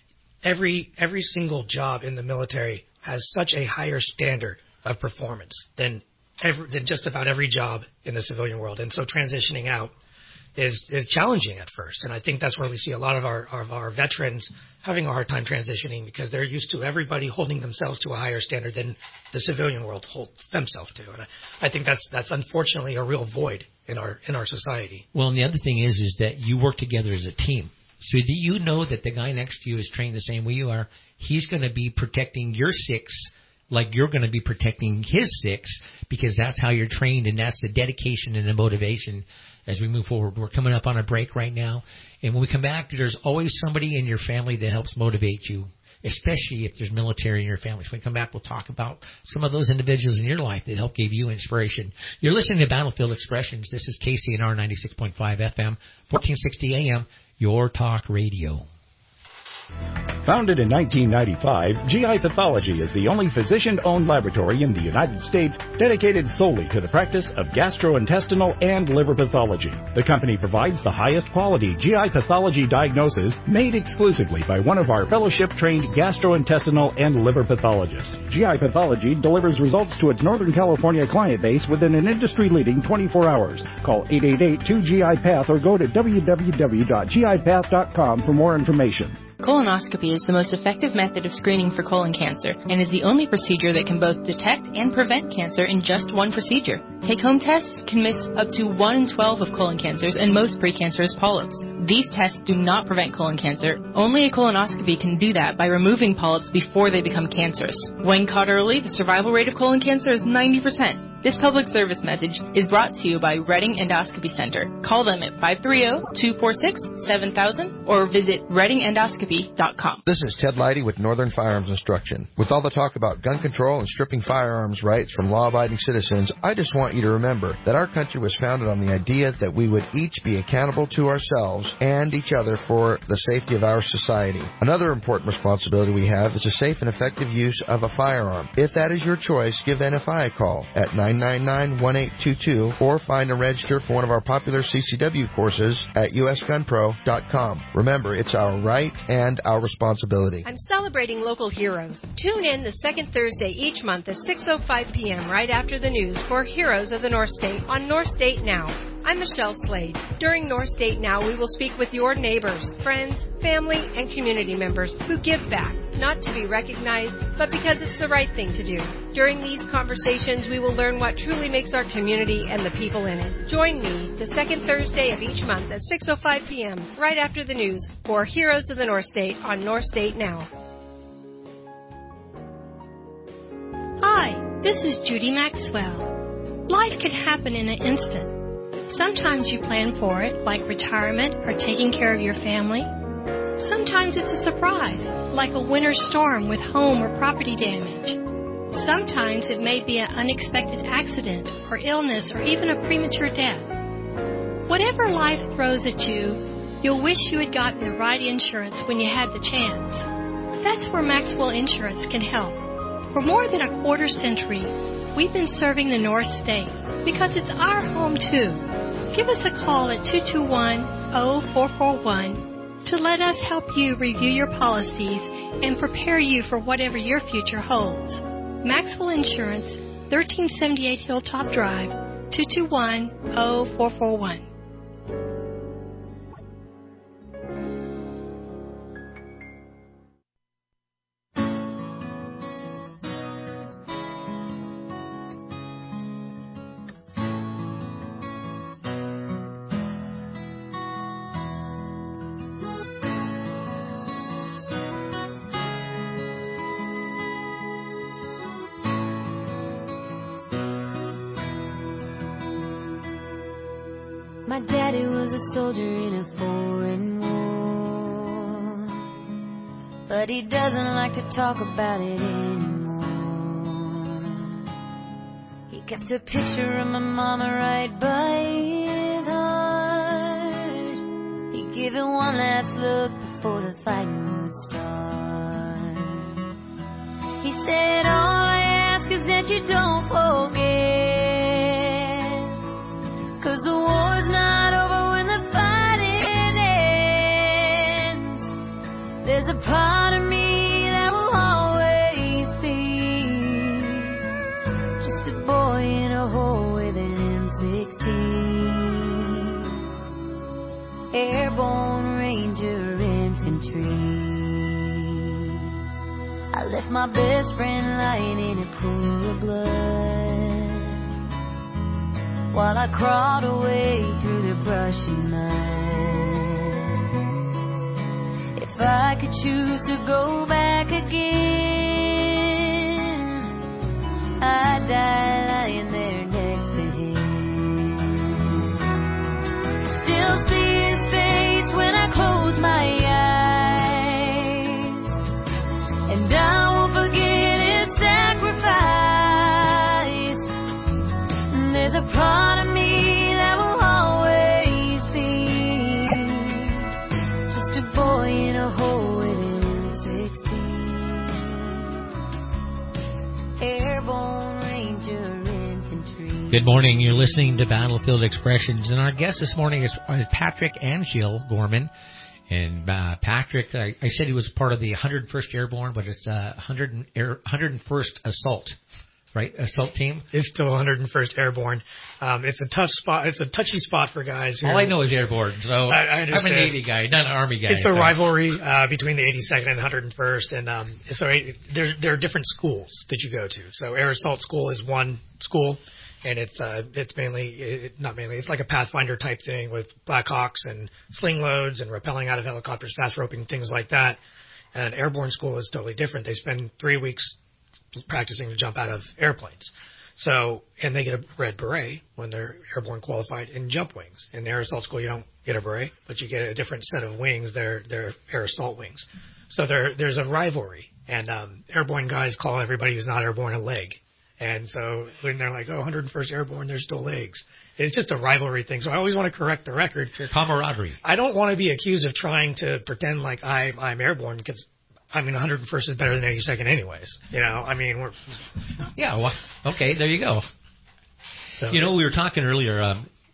every single job in the military has such a higher standard of performance than just about every job in the civilian world, and so transitioning out is challenging at first, and I think that's where we see a lot of our veterans having a hard time transitioning, because they're used to everybody holding themselves to a higher standard than the civilian world holds themselves to, and I think that's unfortunately a real void in our society. Well, and the other thing is that you work together as a team, so that you know that the guy next to you is trained the same way you are. He's going to be protecting your six like you're going to be protecting his six, because that's how you're trained, and that's the dedication and the motivation as we move forward. We're coming up on a break right now, and when we come back, there's always somebody in your family that helps motivate you, especially if there's military in your family. So when we come back, we'll talk about some of those individuals in your life that help give you inspiration. You're listening to Battlefield Expressions. This is KCNR 96.5 FM, 1460 AM, Your Talk Radio. Founded in 1995, GI Pathology is the only physician-owned laboratory in the United States dedicated solely to the practice of gastrointestinal and liver pathology. The company provides the highest quality GI pathology diagnosis made exclusively by one of our fellowship-trained gastrointestinal and liver pathologists. GI Pathology delivers results to its Northern California client base within an industry-leading 24 hours. Call 888-2GI-PATH or go to www.gipath.com for more information. Colonoscopy is the most effective method of screening for colon cancer and is the only procedure that can both detect and prevent cancer in just one procedure. Take-home tests can miss up to 1 in 12 of colon cancers and most precancerous polyps. These tests do not prevent colon cancer. Only a colonoscopy can do that by removing polyps before they become cancerous. When caught early, the survival rate of colon cancer is 90%. This public service message is brought to you by Redding Endoscopy Center. Call them at 530-246-7000 or visit reddingendoscopy.com. This is Ted Leidy with Northern Firearms Instruction. With all the talk about gun control and stripping firearms rights from law-abiding citizens, I just want you to remember that our country was founded on the idea that we would each be accountable to ourselves and each other for the safety of our society. Another important responsibility we have is the safe and effective use of a firearm. If that is your choice, give NFI a call at 999-1822 or find and register for one of our popular CCW courses at usgunpro.com. Remember, it's our right and our responsibility. I'm celebrating local heroes. Tune in the second Thursday each month at 6:05 p.m. right after the news for Heroes of the North State on North State Now. I'm Michelle Slade. During North State Now, we will speak with your neighbors, friends, family, and community members who give back, not to be recognized, but because it's the right thing to do. During these conversations, we will learn what truly makes our community and the people in it. Join me the second Thursday of each month at 6:05 p.m. right after the news for Heroes of the North State on North State Now. Hi, this is Judy Maxwell. Life can happen in an instant. Sometimes you plan for it, like retirement or taking care of your family. Sometimes it's a surprise, like a winter storm with home or property damage. Sometimes it may be an unexpected accident or illness or even a premature death. Whatever life throws at you, you'll wish you had gotten the right insurance when you had the chance. That's where Maxwell Insurance can help. For more than a quarter century, we've been serving the North State because it's our home too. Give us a call at 221-0441 to let us help you review your policies and prepare you for whatever your future holds. Maxwell Insurance, 1378 Hilltop Drive, 221-0441. My daddy was a soldier in a foreign war, but he doesn't like to talk about it anymore. He kept a picture of my mama right by his heart. He gave it one last look before the fighting would start. He said, all I ask is that you don't forget, 'cause the war's not over when the fighting ends. There's a part of me that will always be just a boy in a hole with an M16, Airborne Ranger Infantry. I left my best friend lying in a pool of blood while I crawled away through the brush and mud. If I could choose to go back again, I'd die lying there next to him. Still see his face when I close my eyes, and I won't forget his sacrifice. And there's a part of me that will always be just a boy in a hole with an M16. Good morning. You're listening to Battlefield Expressions, and our guest this morning is Patrick and Jill Gorman. And Patrick, I said he was part of the 101st Airborne, but it's 101st Assault, right? Assault team. It's still 101st Airborne. It's a tough spot. It's a touchy spot for guys. All I know is Airborne, so I I'm a Navy guy, not an Army guy. It's a rivalry between the 82nd and 101st, and so there are different schools that you go to. So Air Assault School is one school. And it's mainly, not mainly, it's like a Pathfinder type thing with Black Hawks and sling loads and rappelling out of helicopters, fast roping, things like that. And Airborne School is totally different. They spend 3 weeks practicing to jump out of airplanes. So, and they get a red beret when they're airborne qualified in jump wings. In Air Assault School, you don't get a beret, but you get a different set of wings. They're air assault wings. So there's a rivalry. And airborne guys call everybody who's not airborne a leg. And so when they're like, 101st Airborne, there's still legs. It's just a rivalry thing. So I always want to correct the record. Your camaraderie. I don't want to be accused of trying to pretend like I'm airborne because, 101st is better than 82nd anyways. We're... Yeah, well, okay, there you go. So, we were talking earlier,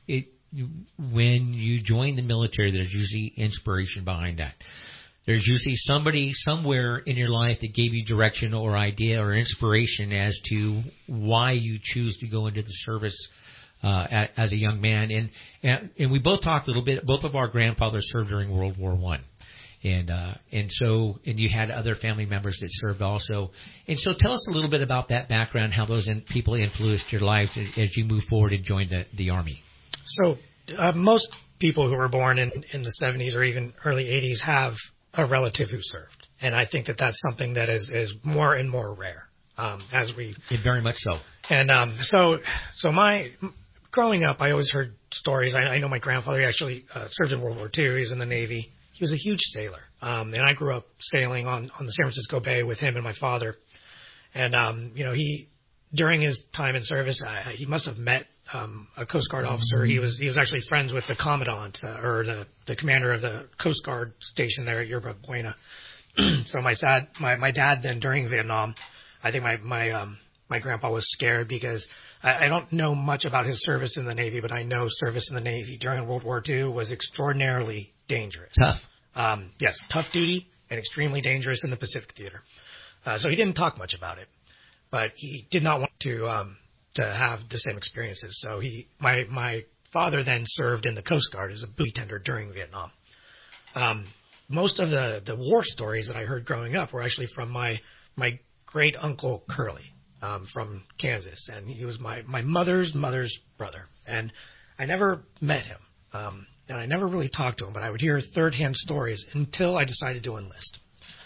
when you join the military, there's usually inspiration behind that. There's usually somebody somewhere in your life that gave you direction or idea or inspiration as to why you choose to go into the service as a young man. And we both talked a little bit. Both of our grandfathers served during World War I. And you had other family members that served also. And so tell us a little bit about that background, how those people influenced your lives as you move forward and joined the Army. So most people who were born in the 70s or even early 80s have a relative who served. And I think that that's something that is more and more rare very much so. And so my growing up, I always heard stories. I know my grandfather actually served in World War II. He was in the Navy. He was a huge sailor. And I grew up sailing on the San Francisco Bay with him and my father. And, he, during his time in service, he must have met a Coast Guard officer. He was actually friends with the commandant or the commander of the Coast Guard station there at Yerba Buena. So my dad then during Vietnam, I think my grandpa was scared because I don't know much about his service in the Navy, but I know service in the Navy during World War II was extraordinarily dangerous. Tough. Yes, tough duty and extremely dangerous in the Pacific Theater. So he didn't talk much about it, but he did not want to have the same experiences. So my father then served in the Coast Guard as a buoy tender during Vietnam. Most of the war stories that I heard growing up were actually from my great uncle Curly from Kansas, and he was my mother's brother. And I never met him, and I never really talked to him, but I would hear third-hand stories until I decided to enlist.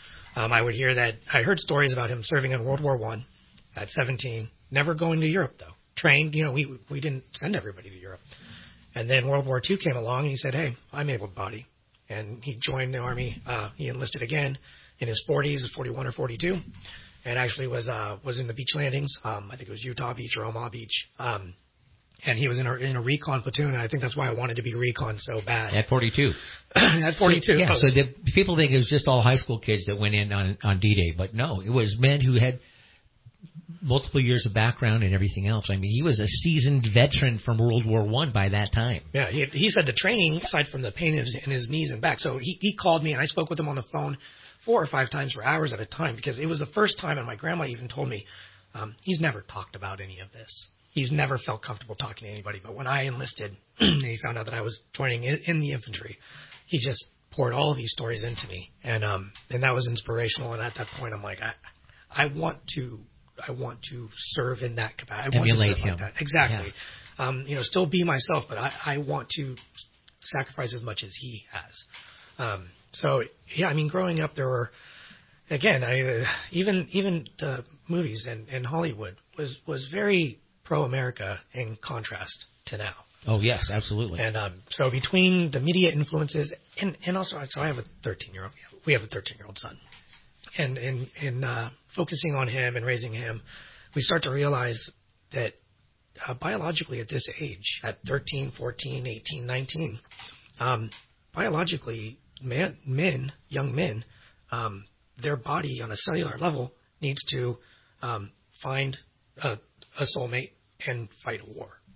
I heard stories about him serving in World War I at 17. Never going to Europe, though. Trained, we didn't send everybody to Europe. And then World War II came along, and he said, hey, I'm able-bodied. And he joined the Army. He enlisted again in his 40s, 41 or 42, and actually was in the beach landings. I think it was Utah Beach or Omaha Beach. And he was in a recon platoon, and I think that's why I wanted to be recon so bad. At 42. At 42. So the people think it was just all high school kids that went in on D-Day, but no, it was men who had multiple years of background and everything else. I mean, he was a seasoned veteran from World War I by that time. Yeah, he said the training, aside from the pain in his knees and back, so he called me, and I spoke with him on the phone 4 or 5 times for hours at a time, because it was the first time, and my grandma even told me, he's never talked about any of this. He's never felt comfortable talking to anybody. But when I enlisted and he found out that I was joining in the infantry, he just poured all of these stories into me. And that was inspirational. And at that point, I'm like, I want to serve in that capacity. I want Emulate to serve him. like that. Exactly. Yeah. Still be myself, but I want to sacrifice as much as he has. So, yeah, I mean, growing up, there were, again, even the movies and Hollywood was very pro-America in contrast to now. Oh, yes, absolutely. And so between the media influences and also, so I have a 13-year-old. We have a 13-year-old son. And in focusing on him and raising him, we start to realize that biologically at this age, at 13, 14, 18, 19, biologically, young men, their body on a cellular level needs to find a soulmate and fight a war.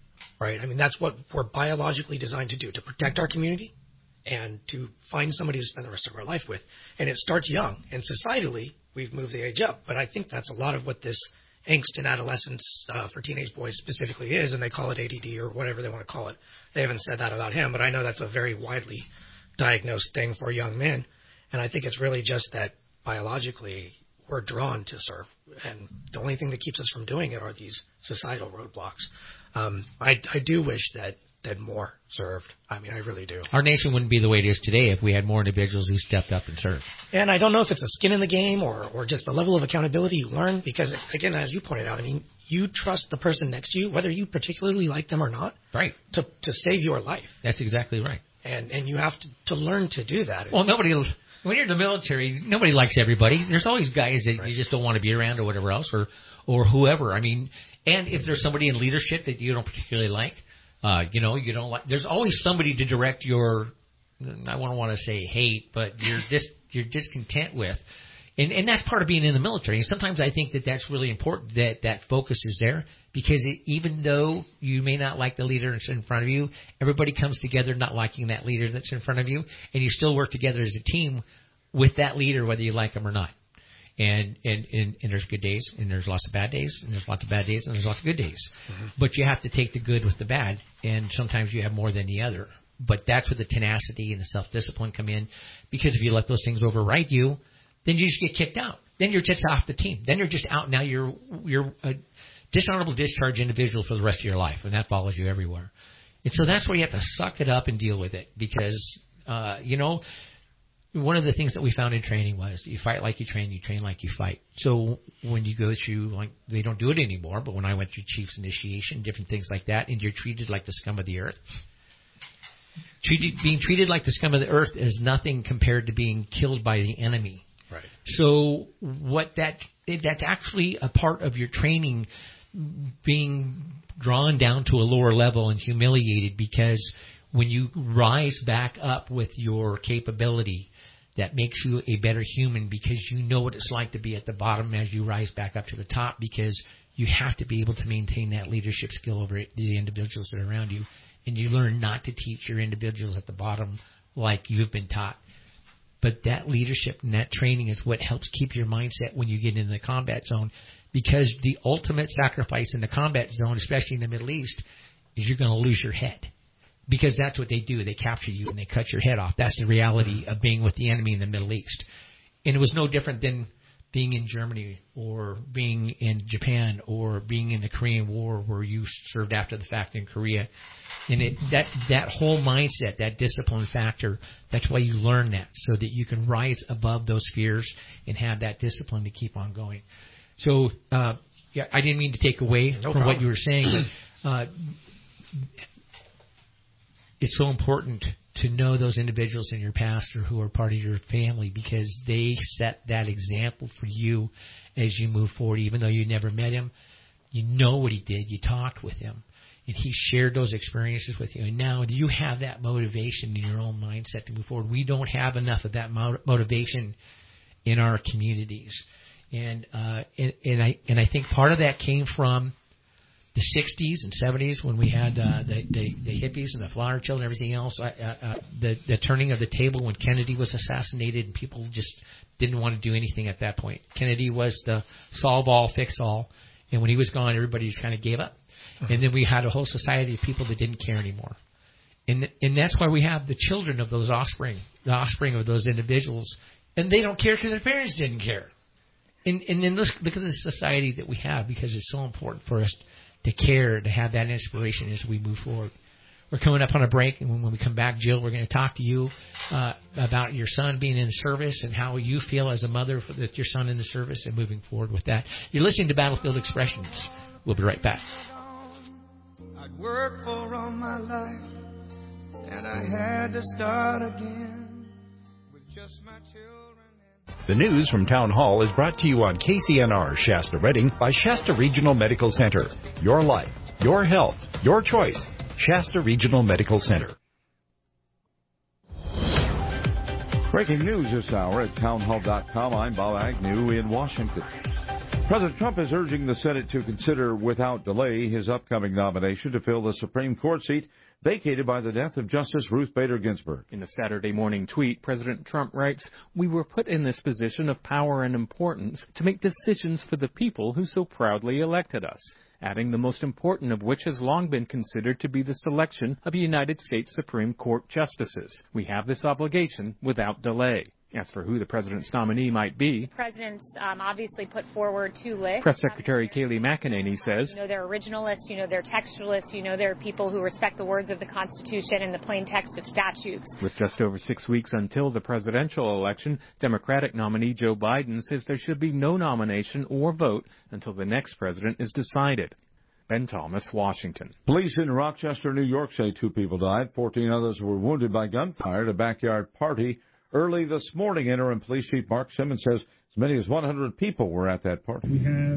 right? I mean, that's what we're biologically designed to do, to protect our community and to find somebody to spend the rest of our life with. And it starts young. And societally, we've moved the age up. But I think that's a lot of what this angst in adolescence for teenage boys specifically is, and they call it ADD or whatever they want to call it. They haven't said that about him, but I know that's a very widely diagnosed thing for young men. And I think it's really just that biologically we're drawn to serve. And the only thing that keeps us from doing it are these societal roadblocks. I do wish that more served. I mean, I really do. Our nation wouldn't be the way it is today if we had more individuals who stepped up and served. And I don't know if it's a skin in the game or just the level of accountability you learn, because, again, as you pointed out, I mean, you trust the person next to you, whether you particularly like them or not, right, to save your life. That's exactly right. And you have to learn to do that. Well, when you're in the military, nobody likes everybody. There's always guys that you just don't want to be around or whatever else, or whoever. I mean, and if there's somebody in leadership that you don't particularly like, you don't like, there's always somebody to direct your, I don't want to say hate, but you're discontent with. And that's part of being in the military. And sometimes I think that that's really important, that focus is there, because even though you may not like the leader that's in front of you, everybody comes together not liking that leader that's in front of you, and you still work together as a team with that leader, whether you like them or not. And there's good days, and there's lots of bad days, and there's lots of bad days, and there's lots of good days. Mm-hmm. But you have to take the good with the bad, and sometimes you have more than the other. But that's where the tenacity and the self-discipline come in, because if you let those things override you, then you just get kicked out. Then you're just off the team. Then you're just out. Now you're a dishonorable discharge individual for the rest of your life, and that follows you everywhere. And so that's where you have to suck it up and deal with it, because, one of the things that we found in training was you fight like you train like you fight. So when you go through, like, they don't do it anymore, but when I went through Chief's initiation, different things like that, and you're treated like the scum of the earth. Being treated like the scum of the earth is nothing compared to being killed by the enemy. Right. So that's actually a part of your training, being drawn down to a lower level and humiliated, because when you rise back up with your capability, that makes you a better human, because you know what it's like to be at the bottom as you rise back up to the top, because you have to be able to maintain that leadership skill over the individuals that are around you. And you learn not to teach your individuals at the bottom like you've been taught. But that leadership and that training is what helps keep your mindset when you get into the combat zone, because the ultimate sacrifice in the combat zone, especially in the Middle East, is you're going to lose your head. Because that's what they do. They capture you and they cut your head off. That's the reality of being with the enemy in the Middle East. And it was no different than being in Germany or being in Japan or being in the Korean War, where you served after the fact in Korea. And that whole mindset, that discipline factor, that's why you learn that, so that you can rise above those fears and have that discipline to keep on going. So, I didn't mean to take away from what you were saying, but it's so important to know those individuals in your past or who are part of your family, because they set that example for you as you move forward. Even though you never met him, you know what he did. You talked with him, and he shared those experiences with you. And now you have that motivation in your own mindset to move forward. We don't have enough of that motivation in our communities. And I think part of that came from the 60s and 70s, when we had the hippies and the flower children and everything else, the turning of the table when Kennedy was assassinated, and people just didn't want to do anything at that point. Kennedy was the solve all, fix all, and when he was gone, everybody just kind of gave up. And then we had a whole society of people that didn't care anymore. And that's why we have the children of those offspring, the offspring of those individuals, and they don't care because their parents didn't care. And then look at the society that we have, because it's so important for us to care, to have that inspiration as we move forward. We're coming up on a break, and when we come back, Jill, we're going to talk to you about your son being in the service and how you feel as a mother with your son in the service and moving forward with that. You're listening to Battlefield Expressions. We'll be right back. I'd worked for all my life, and I had to start again with just my children. The news from Town Hall is brought to you on KCNR Shasta Redding by Shasta Regional Medical Center. Your life, your health, your choice. Shasta Regional Medical Center. Breaking news this hour at townhall.com. I'm Bob Agnew in Washington. President Trump is urging the Senate to consider without delay his upcoming nomination to fill the Supreme Court seat vacated by the death of Justice Ruth Bader Ginsburg. In a Saturday morning tweet, President Trump writes, "We were put in this position of power and importance to make decisions for the people who so proudly elected us," adding the most important of which has long been considered to be the selection of United States Supreme Court justices. We have this obligation without delay. As for who the president's nominee might be, President's obviously put forward two lists. Press Secretary Kayleigh McEnany says, You know, there are originalists, you know, there are textualists, you know, there are people who respect the words of the Constitution and the plain text of statutes. With just over 6 weeks until the presidential election, Democratic nominee Joe Biden says there should be no nomination or vote until the next president is decided. Ben Thomas, Washington. Police in Rochester, New York say 2 people died. 14 others were wounded by gunfire at a backyard party early this morning. Interim Police Chief Mark Simmons says as many as 100 people were at that party. We have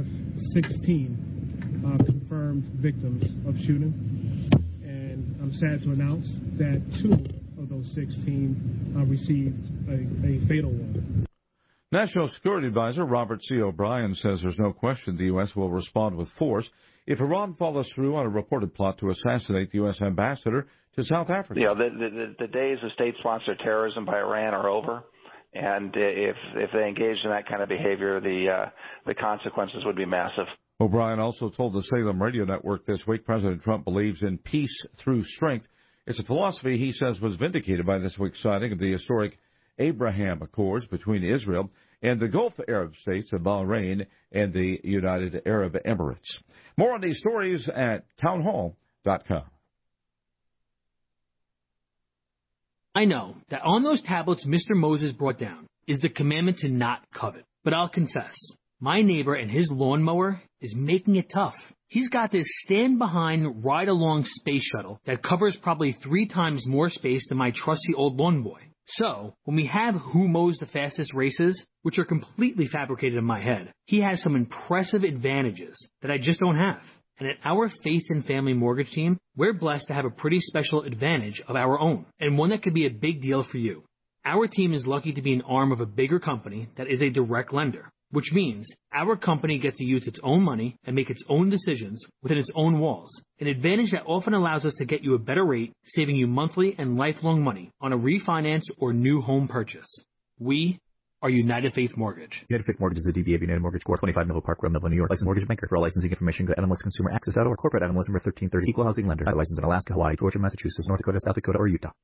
16 confirmed victims of shooting, and I'm sad to announce that 2 of those 16 received a fatal one. National Security Advisor Robert C. O'Brien says there's no question the U.S. will respond with force if Iran follows through on a reported plot to assassinate the U.S. ambassador to South Africa. You know, the days of state-sponsored terrorism by Iran are over, and if they engage in that kind of behavior, the consequences would be massive. O'Brien also told the Salem Radio Network this week President Trump believes in peace through strength. It's a philosophy he says was vindicated by this week's signing of the historic Abraham Accords between Israel and the Gulf Arab states of Bahrain and the United Arab Emirates. More on these stories at townhall.com. I know that on those tablets Mr. Moses brought down is the commandment to not covet. But I'll confess, my neighbor and his lawnmower is making it tough. He's got this stand-behind, ride-along space shuttle that covers probably 3 times more space than my trusty old lawn boy. So, when we have who mows the fastest races, which are completely fabricated in my head, he has some impressive advantages that I just don't have. And at our Faith and Family Mortgage team, we're blessed to have a pretty special advantage of our own, and one that could be a big deal for you. Our team is lucky to be an arm of a bigger company that is a direct lender, which means our company gets to use its own money and make its own decisions within its own walls, an advantage that often allows us to get you a better rate, saving you monthly and lifelong money on a refinance or new home purchase. We are United Faith Mortgage. United Faith Mortgage is a DBA of United Mortgage Corp. 25 Melville Park Road, Melville, New York. Licensed mortgage banker. For all licensing information, go to NMLSConsumerAccess.org. Corporate NMLS number 1330. Equal housing lender. Licensed in Alaska, Hawaii, Georgia, Massachusetts, North Dakota, South Dakota, or Utah.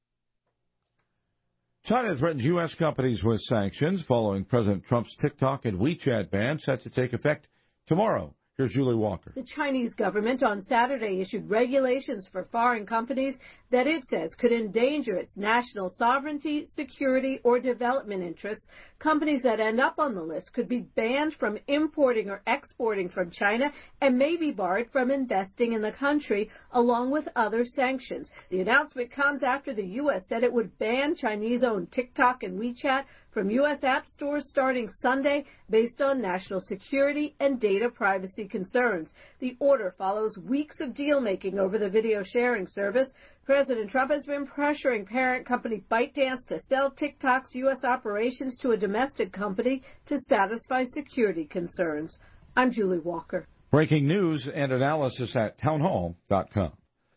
China threatens U.S. companies with sanctions following President Trump's TikTok and WeChat ban set to take effect tomorrow. Here's Julie Walker. The Chinese government on Saturday issued regulations for foreign companies that it says could endanger its national sovereignty, security, or development interests. Companies that end up on the list could be banned from importing or exporting from China and may be barred from investing in the country, along with other sanctions. The announcement comes after the U.S. said it would ban Chinese-owned TikTok and WeChat from U.S. app stores starting Sunday based on national security and data privacy concerns. The order follows weeks of deal-making over the video sharing service. President Trump has been pressuring parent company ByteDance to sell TikTok's U.S. operations to a domestic company to satisfy security concerns. I'm Julie Walker. Breaking news and analysis at townhall.com.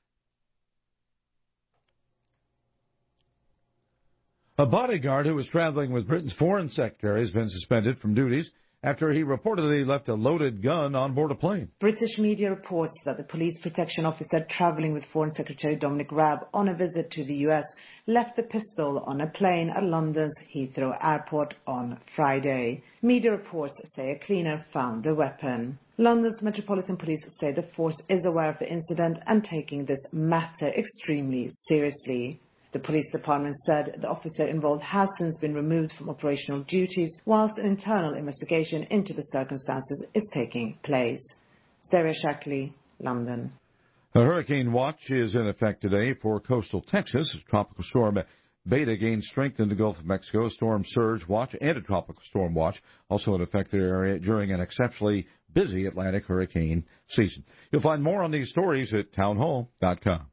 A bodyguard who was traveling with Britain's foreign secretary has been suspended from duties after he reportedly left a loaded gun on board a plane. British media reports that the police protection officer traveling with Foreign Secretary Dominic Raab on a visit to the U.S. left the pistol on a plane at London's Heathrow Airport on Friday. Media reports say a cleaner found the weapon. London's Metropolitan Police say the force is aware of the incident and taking this matter extremely seriously. The police department said the officer involved has since been removed from operational duties whilst an internal investigation into the circumstances is taking place. Sarah Shackley, London. A hurricane watch is in effect today for coastal Texas. A tropical storm Beta gains strength in the Gulf of Mexico. Storm surge watch and a tropical storm watch also in effect in the area during an exceptionally busy Atlantic hurricane season. You'll find more on these stories at townhall.com.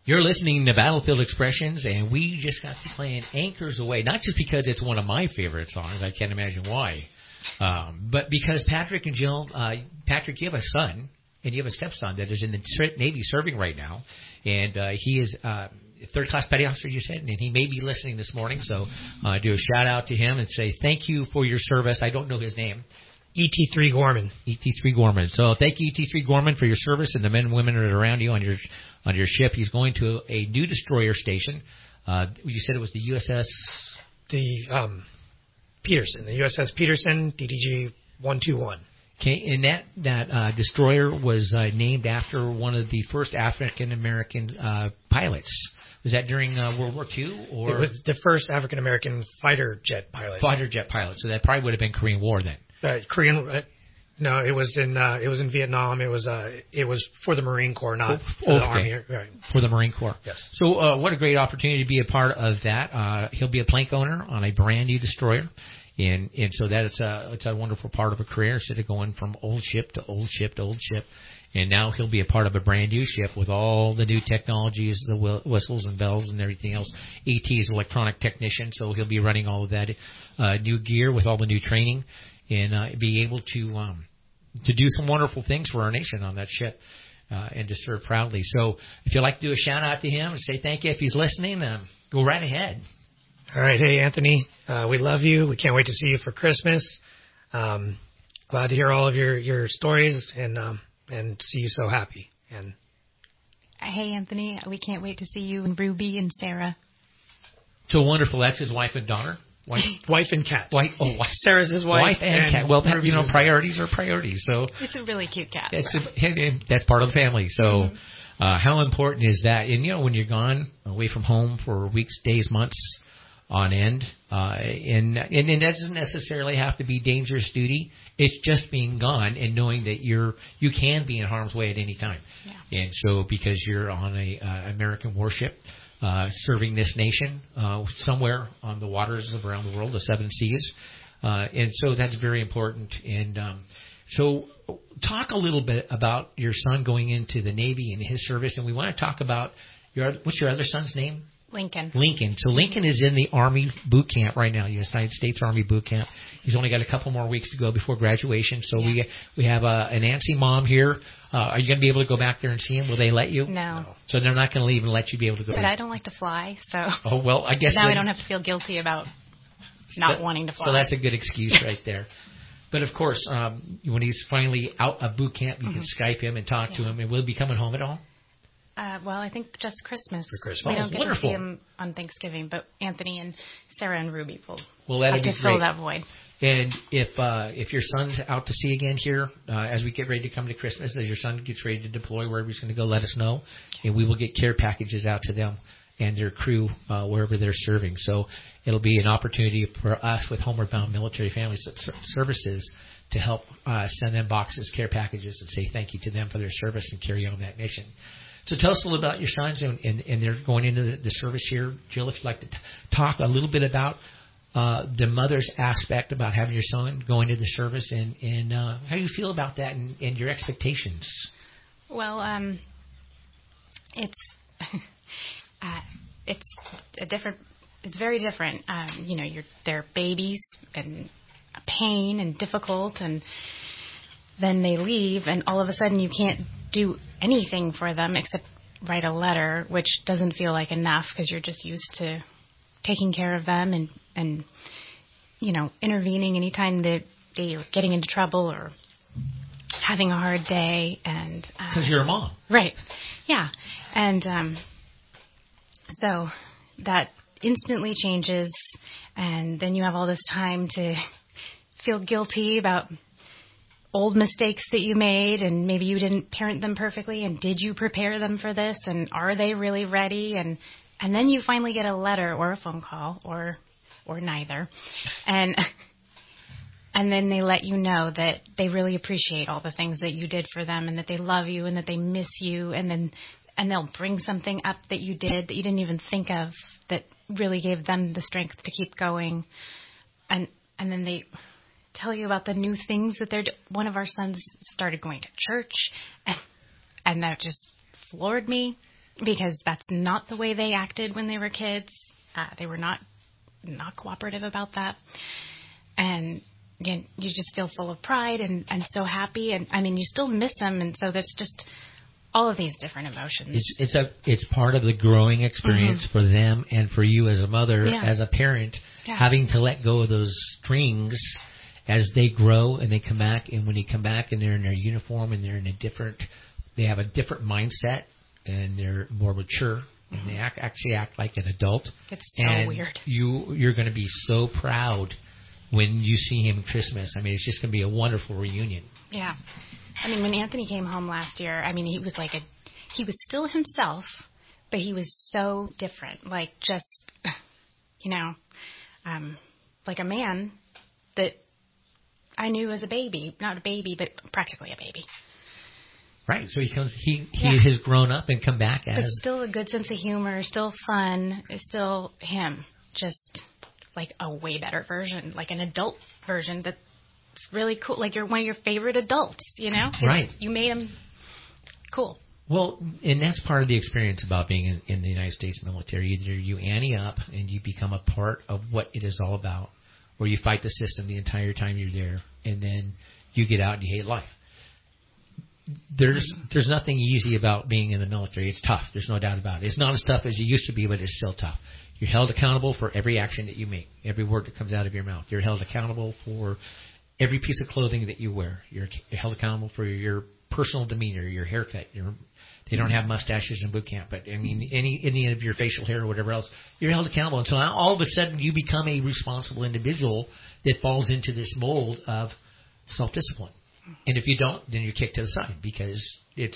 You're listening to Battlefield Expressions, and we just got to playing Anchors Away, not just because it's one of my favorite songs, I can't imagine why, but because Patrick and Jill, Patrick, you have a son, and you have a stepson that is in the Navy serving right now, and he is third-class petty officer, you said, and he may be listening this morning, so do a shout-out to him and say thank you for your service. I don't know his name. ET3 Gorman. ET3 Gorman. So thank you, ET3 Gorman, for your service and the men and women that are around you on your ship. He's going to a new destroyer station. You said it was the USS... The Peterson. The USS Peterson, DDG 121. Okay, and that destroyer was named after one of the first African-American pilots. Was that during World War II? Or? It was the first African-American fighter jet pilot. Fighter jet pilot. So that probably would have been Korean War then. No, it was in Vietnam. It was for the Marine Corps, not for the Army. Right. For the Marine Corps. Yes. So what a great opportunity to be a part of that. He'll be a plank owner on a brand new destroyer, and so that it's a wonderful part of a career instead of going from old ship to old ship to old ship. And now he'll be a part of a brand new ship with all the new technologies, the whistles and bells and everything else. ET is electronic technician, so he'll be running all of that new gear with all the new training, and be able to do some wonderful things for our nation on that ship, and to serve proudly. So if you'd like to do a shout out to him and say thank you if he's listening, go right ahead. All right. Hey, Anthony, we love you. We can't wait to see you for Christmas. Glad to hear all of your stories and see you so happy. And hey, Anthony, we can't wait to see you and Ruby and Sarah. So wonderful. That's his wife and daughter. Wife and cat. Wife. Sarah's his wife. Wife and cat. Well, priorities are priorities. So it's a really cute cat. That's part of the family. So how important is that? And when you're gone away from home for weeks, days, months on end, and it doesn't necessarily have to be dangerous duty. It's just being gone and knowing that you can be in harm's way at any time. Yeah. And so because you're on a American warship, serving this nation somewhere on the waters of around the world, the seven seas, and so that's very important. And so talk a little bit about your son going into the Navy and his service, and we want to talk about what's your other son's name? Lincoln. So Lincoln is in the Army boot camp right now, United States Army boot camp. He's only got a couple more weeks to go before graduation. So we have a Nancy mom here. Are you going to be able to go back there and see him? Will they let you? No. So they're not going to leave and let you be able to go. But I don't like to fly, so. Oh well, I guess now I don't have to feel guilty about not wanting to fly. So that's a good excuse right there. But of course, when he's finally out of boot camp, you can Skype him and talk to him. And will he be coming home at all? Well, I think just Christmas. For Christmas. We don't get wonderful. to see him on Thanksgiving, but Anthony and Sarah and Ruby will have to fill that void. And if your son's out to sea again here, as we get ready to come to Christmas, as your son gets ready to deploy wherever he's going to go, let us know, and we will get care packages out to them and their crew wherever they're serving. So it'll be an opportunity for us with Homeward Bound Military Family Services to help send them boxes, care packages, and say thank you to them for their service and carry on that mission. So tell us a little about your sons and they're going into the service here. Jill, if you'd like to talk a little bit about the mother's aspect about having your son going to the service and how you feel about that and your expectations. Well, it's it's very different. They're babies and pain and difficult, and then they leave, and all of a sudden you can't do anything for them except write a letter, which doesn't feel like enough because you're just used to taking care of them and intervening anytime that they are getting into trouble or having a hard day. And because you're a mom, right? Yeah, and so that instantly changes, and then you have all this time to feel guilty about old mistakes that you made, and maybe you didn't parent them perfectly, and did you prepare them for this, and are they really ready? And then you finally get a letter or a phone call or neither, and then they let you know that they really appreciate all the things that you did for them, and that they love you, and that they miss you, and they'll bring something up that you did that you didn't even think of that really gave them the strength to keep going, and then they tell you about the new things that they're doing. One of our sons started going to church, and that just floored me. because that's not the way they acted when they were kids. They were not cooperative about that. And again, you just feel full of pride and so happy. And I mean, you still miss them. And so there's just all of these different emotions. It's part of the growing experience for them and for you as a mother, as a parent, having to let go of those strings as they grow and they come back. And when they come back and they're in their uniform and they have a different mindset and they're more mature and they actually act like an adult. It's so weird. You're going to be so proud when you see him at Christmas. I mean, it's just going to be a wonderful reunion. Yeah. I mean, when Anthony came home last year, I mean, he was still himself, but he was so different. Like just, like a man that I knew as a baby, not a baby, but practically a baby. Right. So he has grown up and come back as... But still a good sense of humor, still fun, still him. Just like a way better version, like an adult version that's really cool. Like you're one of your favorite adults, Right. You made him cool. Well, and that's part of the experience about being in the United States military. Either you ante up and you become a part of what it is all about, or you fight the system the entire time you're there, and then you get out and you hate life. There's nothing easy about being in the military. It's tough. There's no doubt about it. It's not as tough as it used to be, but it's still tough. You're held accountable for every action that you make, every word that comes out of your mouth. You're held accountable for every piece of clothing that you wear. You're held accountable for your personal demeanor, your haircut. They don't have mustaches in boot camp, but I mean, any of your facial hair or whatever else, you're held accountable. And so now all of a sudden you become a responsible individual that falls into this mold of self-discipline. And if you don't, then you're kicked to the side, because if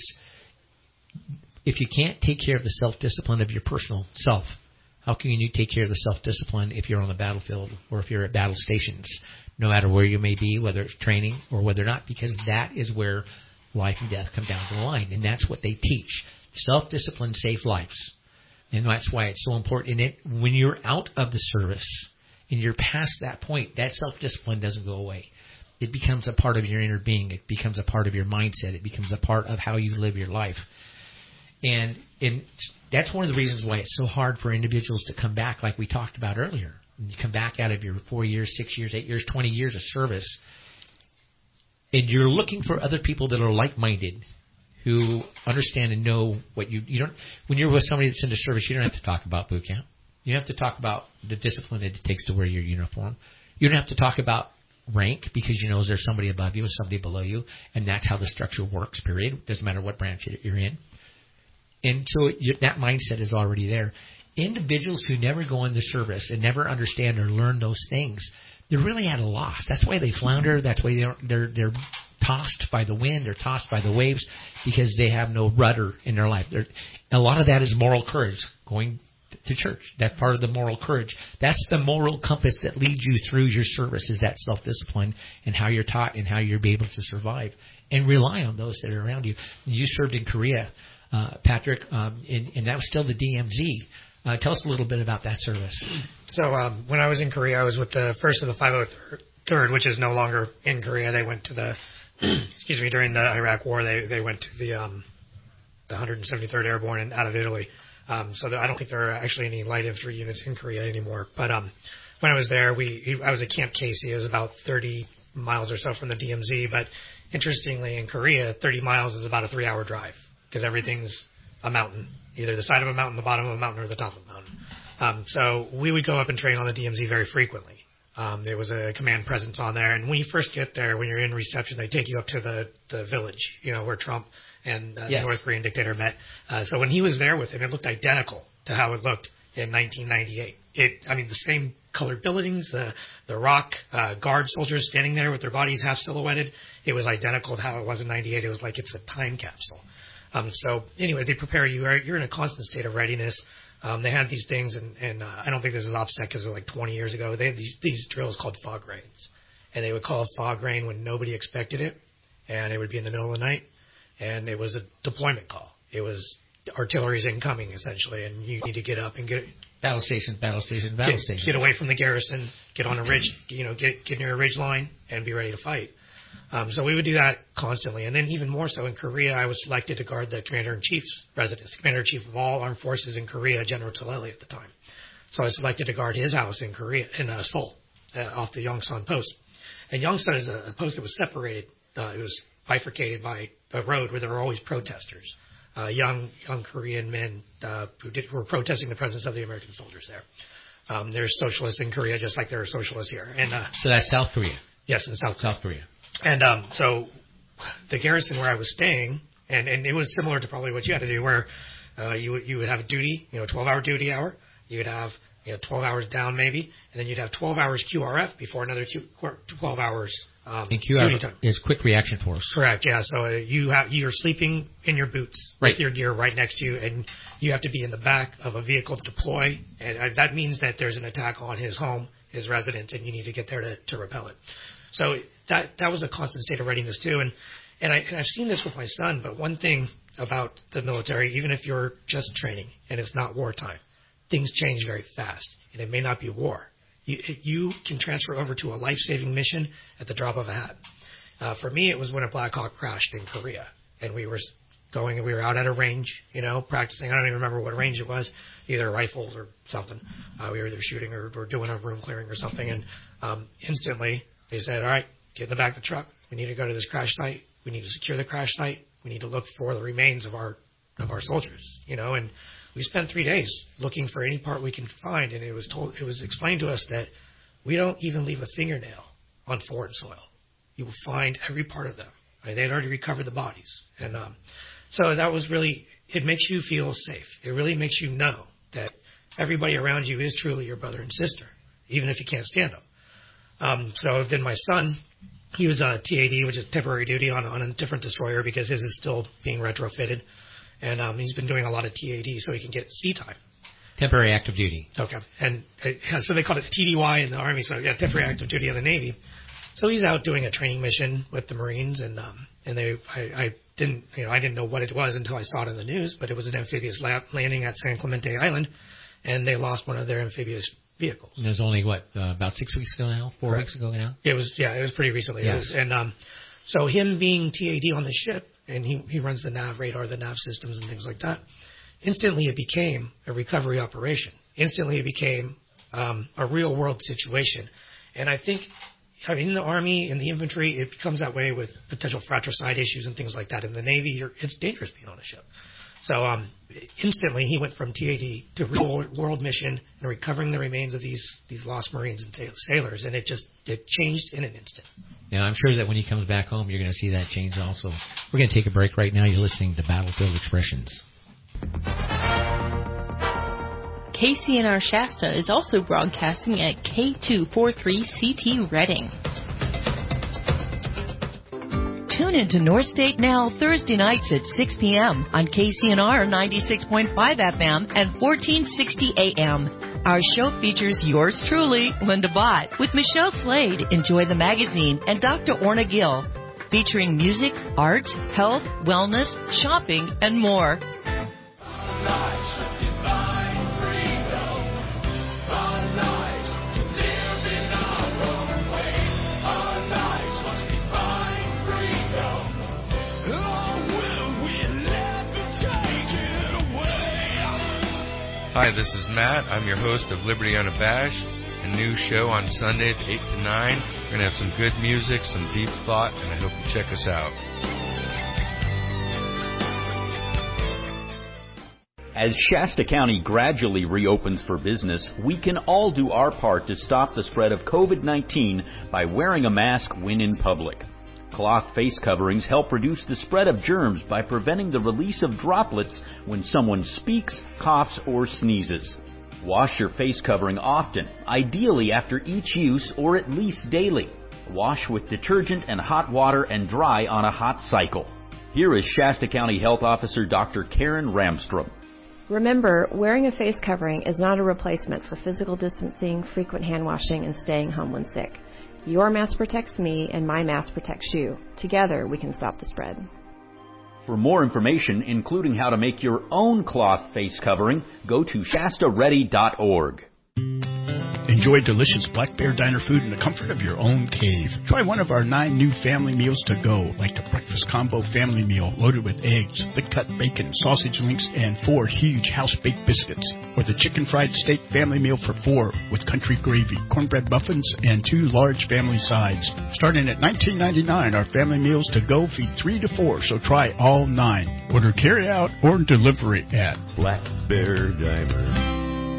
you can't take care of the self-discipline of your personal self, how can you take care of the self-discipline if you're on the battlefield or if you're at battle stations, no matter where you may be, whether it's training or whether not, because that is where life and death come down to the line, and that's what they teach. Self-discipline saves lives, and that's why it's so important. And when you're out of the service and you're past that point, that self-discipline doesn't go away. It becomes a part of your inner being. It becomes a part of your mindset. It becomes a part of how you live your life. And that's one of the reasons why it's so hard for individuals to come back, like we talked about earlier. When you come back out of your 4 years, 6 years, 8 years, 20 years of service, and you're looking for other people that are like-minded, who understand and know what you don't. When you're with somebody that's in the service, you don't have to talk about boot camp. You don't have to talk about the discipline that it takes to wear your uniform. You don't have to talk about rank, because there's somebody above you and somebody below you, and that's how the structure works, period. Doesn't matter what branch you're in. And so that mindset is already there. Individuals who never go in the service and never understand or learn those things, they're really at a loss. That's why they flounder. That's why they're tossed by the wind. They're tossed by the waves, because they have no rudder in their life. A lot of that is moral courage, going to church. That's part of the moral courage. That's the moral compass that leads you through your service, is that self-discipline and how you're taught and how you'll be able to survive and rely on those that are around you. You served in Korea, Patrick, and that was still the DMZ. Tell us a little bit about that service. So when I was in Korea, I was with the 1st of the 503rd, which is no longer in Korea. They went to the, during the Iraq War, they went to the 173rd Airborne and out of Italy. So I don't think there are actually any light infantry units in Korea anymore. But when I was there, I was at Camp Casey. It was about 30 miles or so from the DMZ. But interestingly, in Korea, 30 miles is about a 3-hour drive, because everything's a mountain, either the side of a mountain, the bottom of a mountain, or the top of a mountain. So we would go up and train on the DMZ very frequently. There was a command presence on there. And when you first get there, when you're in reception, they take you up to the village, where Trump and the North Korean dictator met. So when he was there with him, it looked identical to how it looked in 1998. The same colored buildings, the rock guard soldiers standing there with their bodies half silhouetted. It was identical to how it was in 98. It was like it's a time capsule. So anyway, they prepare you. You're in a constant state of readiness. They had these things, and I don't think this is offset because it was like 20 years ago. They had these drills called fog rains. And they would call a fog rain when nobody expected it, and it would be in the middle of the night. And it was a deployment call. It was artillery's incoming, essentially, and you need to get up and get battle station. Get away from the garrison, get on a ridge, get near a ridge line, and be ready to fight. So we would do that constantly. And then even more so in Korea, I was selected to guard the Commander-in-Chief's residence, the Commander-in-Chief of all armed forces in Korea, General Toleli at the time. So I was selected to guard his house in Korea, in Seoul, off the Yongsan post. And Yongsan is a post that was separated. It was bifurcated by a road where there were always protesters, young Korean men who were protesting the presence of the American soldiers there. There's socialists in Korea just like there are socialists here. And so that's South Korea? Yes, in South Korea. And so the garrison where I was staying, and it was similar to probably what you had to do, where you would have a duty, 12-hour duty hour. You would have 12 hours down maybe, and then you'd have 12 hours QRF before another 12 hours and QRF is quick reaction force. Correct, yeah. So you're sleeping in your boots with your gear right next to you, and you have to be in the back of a vehicle to deploy, and that means that there's an attack on his home, his residence, and you need to get there to repel it. So that was a constant state of readiness too, and I've seen this with my son. But one thing about the military, even if you're just training and it's not wartime, things change very fast, and it may not be war. You can transfer over to a life-saving mission at the drop of a hat. For me, it was when a Black Hawk crashed in Korea, and we were we were out at a range, practicing. I don't even remember what range it was, either rifles or something. We were either shooting or doing a room clearing or something, and instantly they said, all right, get in the back of the truck. We need to go to this crash site. We need to secure the crash site. We need to look for the remains of our soldiers, and we spent 3 days looking for any part we can find, and it was explained to us that we don't even leave a fingernail on foreign soil. You will find every part of them. Right? They had already recovered the bodies, and so that was really, it makes you feel safe. It really makes you know that everybody around you is truly your brother and sister, even if you can't stand them. So then my son, he was a TAD, which is temporary duty on a different destroyer because his is still being retrofitted. And he's been doing a lot of TAD so he can get sea time. Temporary active duty. Okay. And so they called it TDY in the Army, so yeah, temporary active duty in the Navy. So he's out doing a training mission with the Marines, and I didn't know what it was until I saw it in the news, but it was an amphibious landing at San Clemente Island, and they lost one of their amphibious vehicles. And it was only about 6 weeks ago now, 4 weeks ago now. It was pretty recently. Yes. So him being TAD on the ship, and he runs the nav radar, the nav systems, and things like that. Instantly, it became a recovery operation. Instantly, it became a real-world situation. And I think, in the Army, in the infantry, it becomes that way with potential fratricide issues and things like that. In the Navy, it's dangerous being on a ship. So instantly, he went from TAD to real-world mission and recovering the remains of these lost Marines and sailors, and it changed in an instant. Yeah, I'm sure that when he comes back home, you're going to see that change also. We're going to take a break right now. You're listening to Battlefield Expressions. KCNR Shasta is also broadcasting at K243CT Reading. Tune into North State Now Thursday nights at 6 p.m. on KCNR 96.5 FM and 1460 AM. Our show features yours truly, Linda Bott, with Michelle Slade, Enjoy the Magazine, and Dr. Orna Gill, featuring music, art, health, wellness, shopping, and more. Hi, this is Matt. I'm your host of Liberty Unabashed, a new show on Sundays 8 to 9. We're going to have some good music, some deep thought, and I hope you check us out. As Shasta County gradually reopens for business, we can all do our part to stop the spread of COVID-19 by wearing a mask when in public. Cloth face coverings help reduce the spread of germs by preventing the release of droplets when someone speaks, coughs, or sneezes. Wash your face covering often, ideally after each use or at least daily. Wash with detergent and hot water and dry on a hot cycle. Here is Shasta County Health Officer Dr. Karen Ramstrom. Remember, wearing a face covering is not a replacement for physical distancing, frequent hand washing, and staying home when sick. Your mask protects me, and my mask protects you. Together, we can stop the spread. For more information, including how to make your own cloth face covering, go to shastaready.org. Enjoy delicious Black Bear Diner food in the comfort of your own cave. Try one of our 9 new family meals to go, like the breakfast combo family meal loaded with eggs, thick-cut bacon, sausage links, and 4 huge house-baked biscuits. Or the chicken fried steak family meal for 4 with country gravy, cornbread muffins, and 2 large family sides. Starting at $19.99, our family meals to go feed 3 to 4, so try all 9. Order carry out or delivery at Black Bear Diner.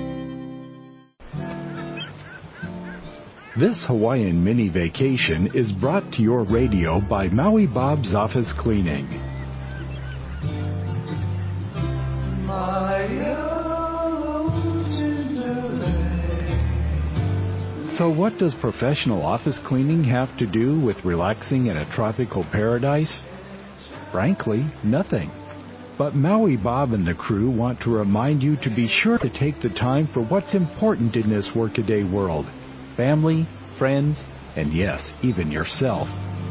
This Hawaiian mini vacation is brought to your radio by Maui Bob's Office Cleaning. So what does professional office cleaning have to do with relaxing in a tropical paradise? Frankly, nothing. But Maui Bob and the crew want to remind you to be sure to take the time for what's important in this workaday world. Family, friends, and yes, even yourself.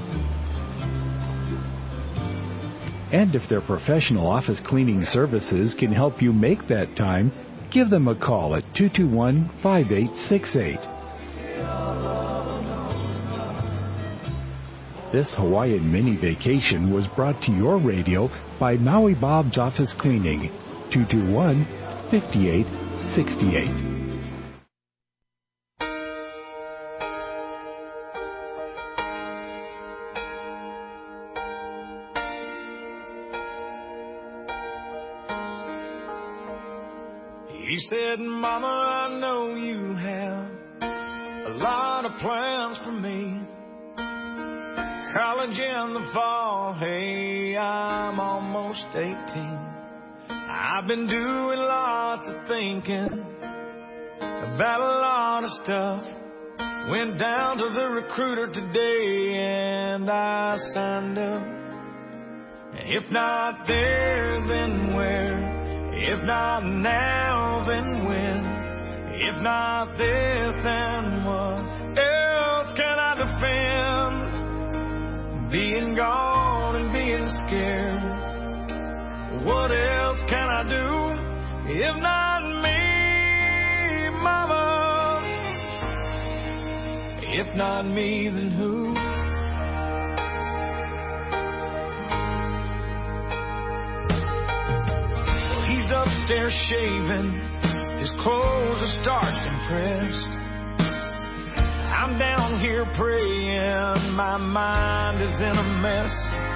And if their professional office cleaning services can help you make that time, give them a call at 221-5868. This Hawaiian mini vacation was brought to your radio by Maui Bob's Office Cleaning, 221-5868. He said, Mama, I know you have a lot of plans for me. College in the fall, hey, I'm almost 18. I've been doing lots of thinking about a lot of stuff. Went down to the recruiter today and I signed up. If not there, then where? If not now, then when? If not this, then what else can I defend? Being gone and being scared. What else can I do if not me, Mama? If not me, then who? He's upstairs shaving, his clothes are starched and pressed. I'm down here praying, my mind is in a mess.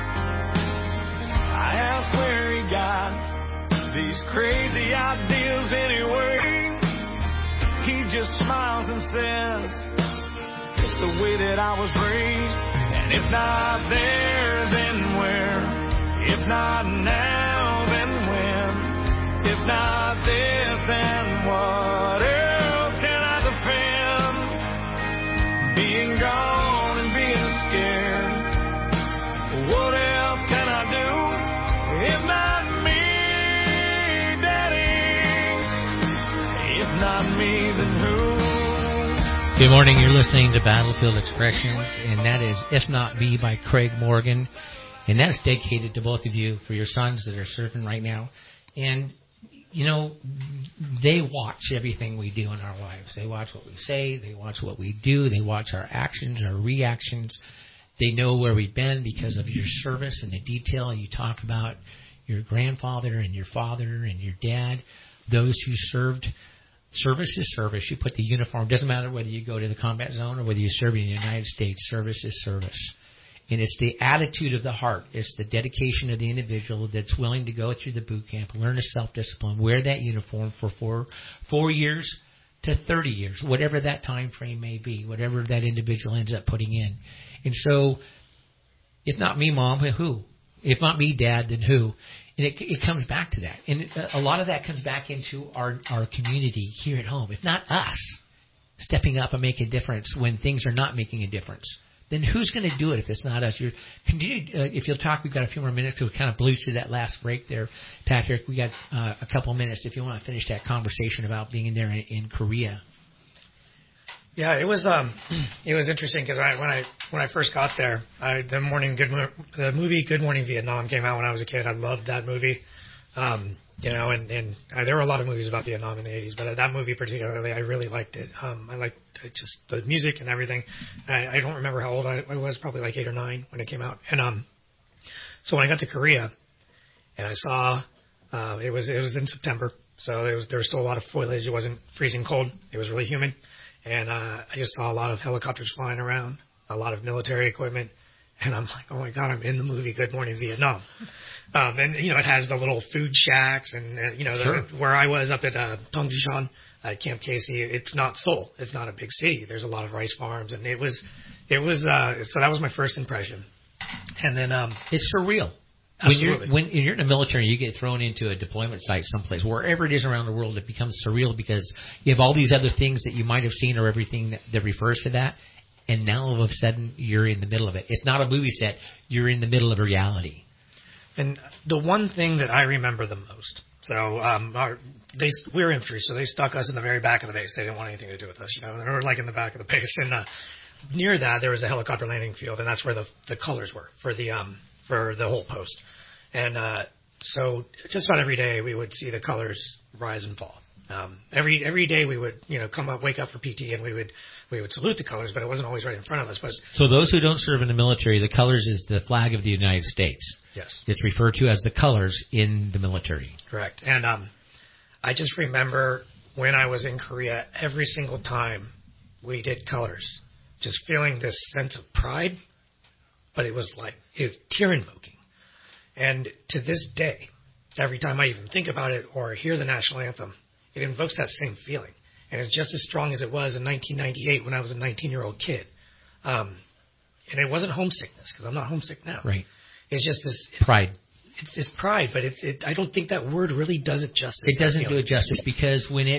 I ask where he got these crazy ideas anyway. He just smiles and says, it's the way that I was raised. And if not there, then where? If not now, then when? If not this, then what else can I defend? Being gone and being scared. What else can I do if not me, Daddy? If not me, then who? Good morning. You're listening to Battlefield Expressions, and that is If Not Me by Craig Morgan. And that's dedicated to both of you for your sons that are serving right now. And you know, they watch everything we do in our lives. They watch what we say. They watch what we do. They watch our actions, our reactions. They know where we've been because of your service and the detail you talk about your grandfather and your father and your dad, those who served. Service is service. You put the uniform. It doesn't matter whether you go to the combat zone or whether you serve in the United States. Service is service. And it's the attitude of the heart. It's the dedication of the individual that's willing to go through the boot camp, learn a self-discipline, wear that uniform for 4 years to 30 years, whatever that time frame may be, whatever that individual ends up putting in. And so, if not me, Mom, who? If not me, Dad, then who? And it comes back to that. And a lot of that comes back into our community here at home. If not us stepping up and making a difference when things are not making a difference, then who's going to do it if it's not us? If you'll talk, we've got a few more minutes to kind of blew through that last break there, Patrick. We got a couple of minutes if you want to finish that conversation about being in there in Korea. Yeah, it was interesting because when I first got there, the movie Good Morning Vietnam came out when I was a kid. I loved that movie. and there were a lot of movies about Vietnam in the 80s, but that movie particularly, I really liked it. I liked just the music and everything. I don't remember how old I was, probably like 8 or 9 when it came out. And so when I got to Korea, and I saw it was in September, so there was still a lot of foliage. It wasn't freezing cold. It was really humid, and I just saw a lot of helicopters flying around, a lot of military equipment, and I'm like, oh my God, I'm in the movie Good Morning Vietnam. And it has the little food shacks, and Sure. where I was up at Tongjisan at Camp Casey. It's not Seoul. It's not a big city. There's a lot of rice farms, and it was so that was my first impression. And then it's surreal. Absolutely. When you're in the military, you get thrown into a deployment site someplace, wherever it is around the world, it becomes surreal because you have all these other things that you might have seen or everything that refers to that, and now all of a sudden you're in the middle of it. It's not a movie set. You're in the middle of a reality. And the one thing that I remember the most, so we were infantry, so they stuck us in the very back of the base. They didn't want anything to do with us, they were like in the back of the base. And near that, there was a helicopter landing field, and that's where the colors were for the whole post. And so just about every day we would see the colors rise and fall. Every day we would come up, wake up for PT, and we would salute the colors, but it wasn't always right in front of us. But so those who don't serve in the military, the colors is the flag of the United States. Yes, it's referred to as the colors in the military. Correct. And I just remember when I was in Korea, every single time we did colors, just feeling this sense of pride, but it was tear-invoking. And to this day, every time I even think about it or hear the national anthem, it invokes that same feeling. And it's just as strong as it was in 1998 when I was a 19-year-old kid. And it wasn't homesickness, because I'm not homesick now. Right. It's just this pride. It's pride, but I don't think that word really does it justice. It doesn't do it justice, because when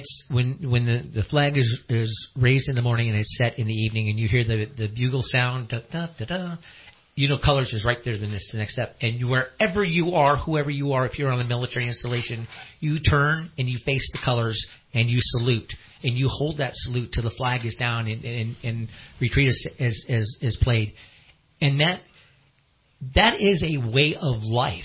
the flag is raised in the morning and it's set in the evening, and you hear the bugle sound, da da da da, colors is right there. Then this the next step, and wherever you are, whoever you are, if you're on a military installation, you turn and you face the colors and you salute, and you hold that salute till the flag is down and retreat is played, and that is a way of life.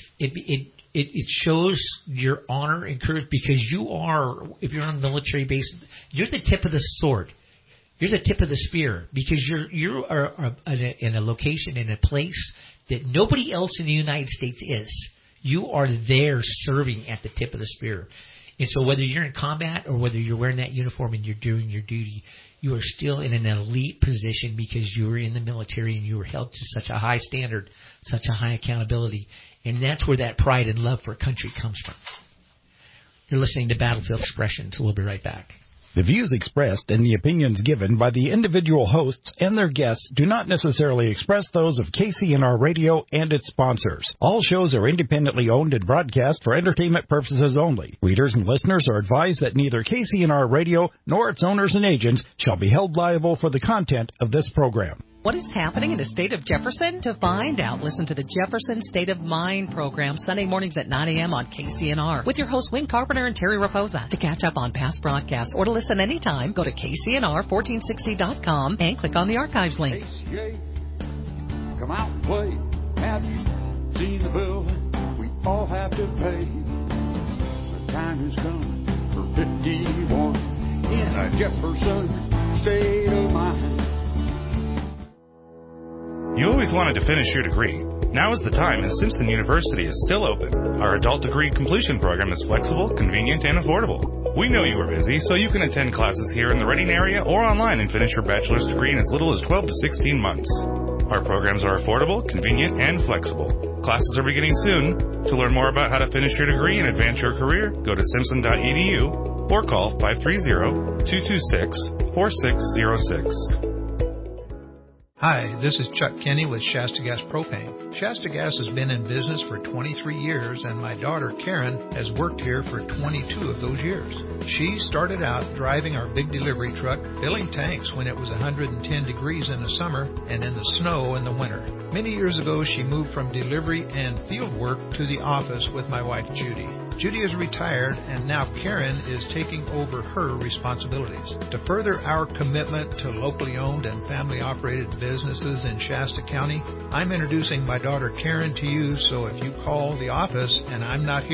It shows your honor and courage, because you are, if you're on a military base, you're the tip of the sword. You're the tip of the spear, because you are in a location, in a place that nobody else in the United States is. You are there serving at the tip of the spear. And so whether you're in combat or whether you're wearing that uniform and you're doing your duty, you are still in an elite position, because you were in the military and you were held to such a high standard, such a high accountability. And that's where that pride and love for country comes from. You're listening to Battlefield Expressions. We'll be right back. The views expressed and the opinions given by the individual hosts and their guests do not necessarily express those of KCNR Radio and its sponsors. All shows are independently owned and broadcast for entertainment purposes only. Readers and listeners are advised that neither KCNR Radio nor its owners and agents shall be held liable for the content of this program. What is happening in the state of Jefferson? To find out, listen to the Jefferson State of Mind program Sunday mornings at 9 a.m. on KCNR with your hosts Wayne Carpenter and Terry Raposa. To catch up on past broadcasts or to listen anytime, go to KCNR1460.com and click on the archives link. KCA, come out and play. Have you seen the bill we all have to pay? The time has come for 51 in a Jefferson State of Mind. You always wanted to finish your degree. Now is the time, and Simpson University is still open. Our adult degree completion program is flexible, convenient, and affordable. We know you are busy, so you can attend classes here in the Reading area or online and finish your bachelor's degree in as little as 12 to 16 months. Our programs are affordable, convenient, and flexible. Classes are beginning soon. To learn more about how to finish your degree and advance your career, go to simpson.edu or call 530-226-4606. Hi, this is Chuck Kenny with Shasta Gas Propane. Shasta Gas has been in business for 23 years, and my daughter Karen has worked here for 22 of those years. She started out driving our big delivery truck, filling tanks when it was 110 degrees in the summer and in the snow in the winter. Many years ago, she moved from delivery and field work to the office with my wife Judy. Judy is retired, and now Karen is taking over her responsibilities. To further our commitment to locally owned and family-operated businesses in Shasta County, I'm introducing my daughter Karen to you, so if you call the office and I'm not here,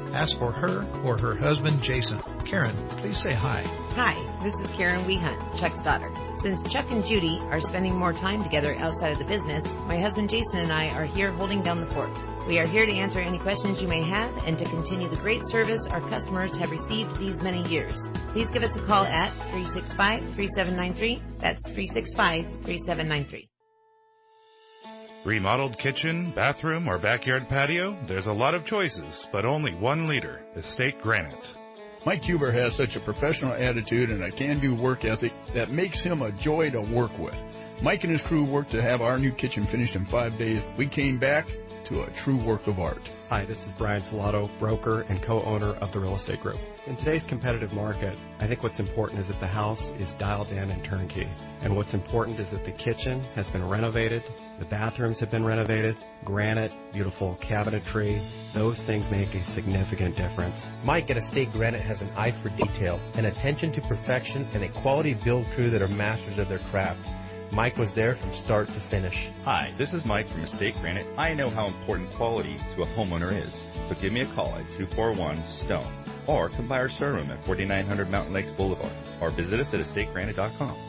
Ask for her or her husband, Jason. Karen, please say hi. Hi, this is Karen Wehunt, Chuck's daughter. Since Chuck and Judy are spending more time together outside of the business, my husband Jason and I are here holding down the fort. We are here to answer any questions you may have and to continue the great service our customers have received these many years. Please give us a call at 365-3793. That's 365-3793. Remodeled kitchen, bathroom, or backyard patio? There's a lot of choices, but only one leader, Estate Granite. Mike Huber has such a professional attitude and a can-do work ethic that makes him a joy to work with. Mike and his crew worked to have our new kitchen finished in 5 days. We came back to a true work of art. Hi, this is Brian Salato, broker and co-owner of the Real Estate Group. In today's competitive market, I think what's important is that the house is dialed in and turnkey. And what's important is that the kitchen has been renovated, the bathrooms have been renovated, granite, beautiful cabinetry. Those things make a significant difference. Mike at Estate Granite has an eye for detail, an attention to perfection, and a quality build crew that are masters of their craft. Mike was there from start to finish. Hi, this is Mike from Estate Granite. I know how important quality to a homeowner is. So give me a call at 241-STONE or come by our showroom at 4900 Mountain Lakes Boulevard or visit us at estategranite.com.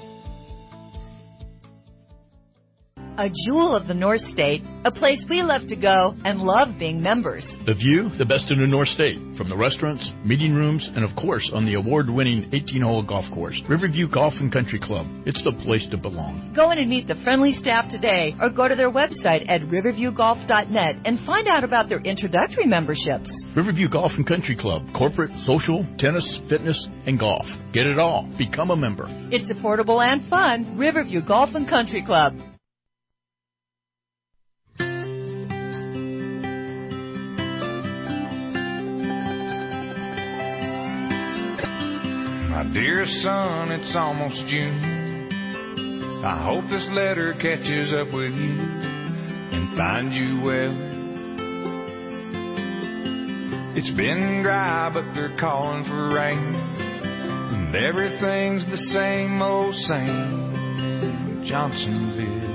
A jewel of the North State, a place we love to go and love being members. The view, the best in the North State, from the restaurants, meeting rooms, and of course on the award-winning 18-hole golf course, Riverview Golf and Country Club. It's the place to belong. Go in and meet the friendly staff today or go to their website at riverviewgolf.net and find out about their introductory memberships. Riverview Golf and Country Club, corporate, social, tennis, fitness, and golf. Get it all. Become a member. It's affordable and fun. Riverview Golf and Country Club. My dearest son, it's almost June. I hope this letter catches up with you and finds you well. It's been dry, but they're calling for rain, and everything's the same old same in Johnsonville.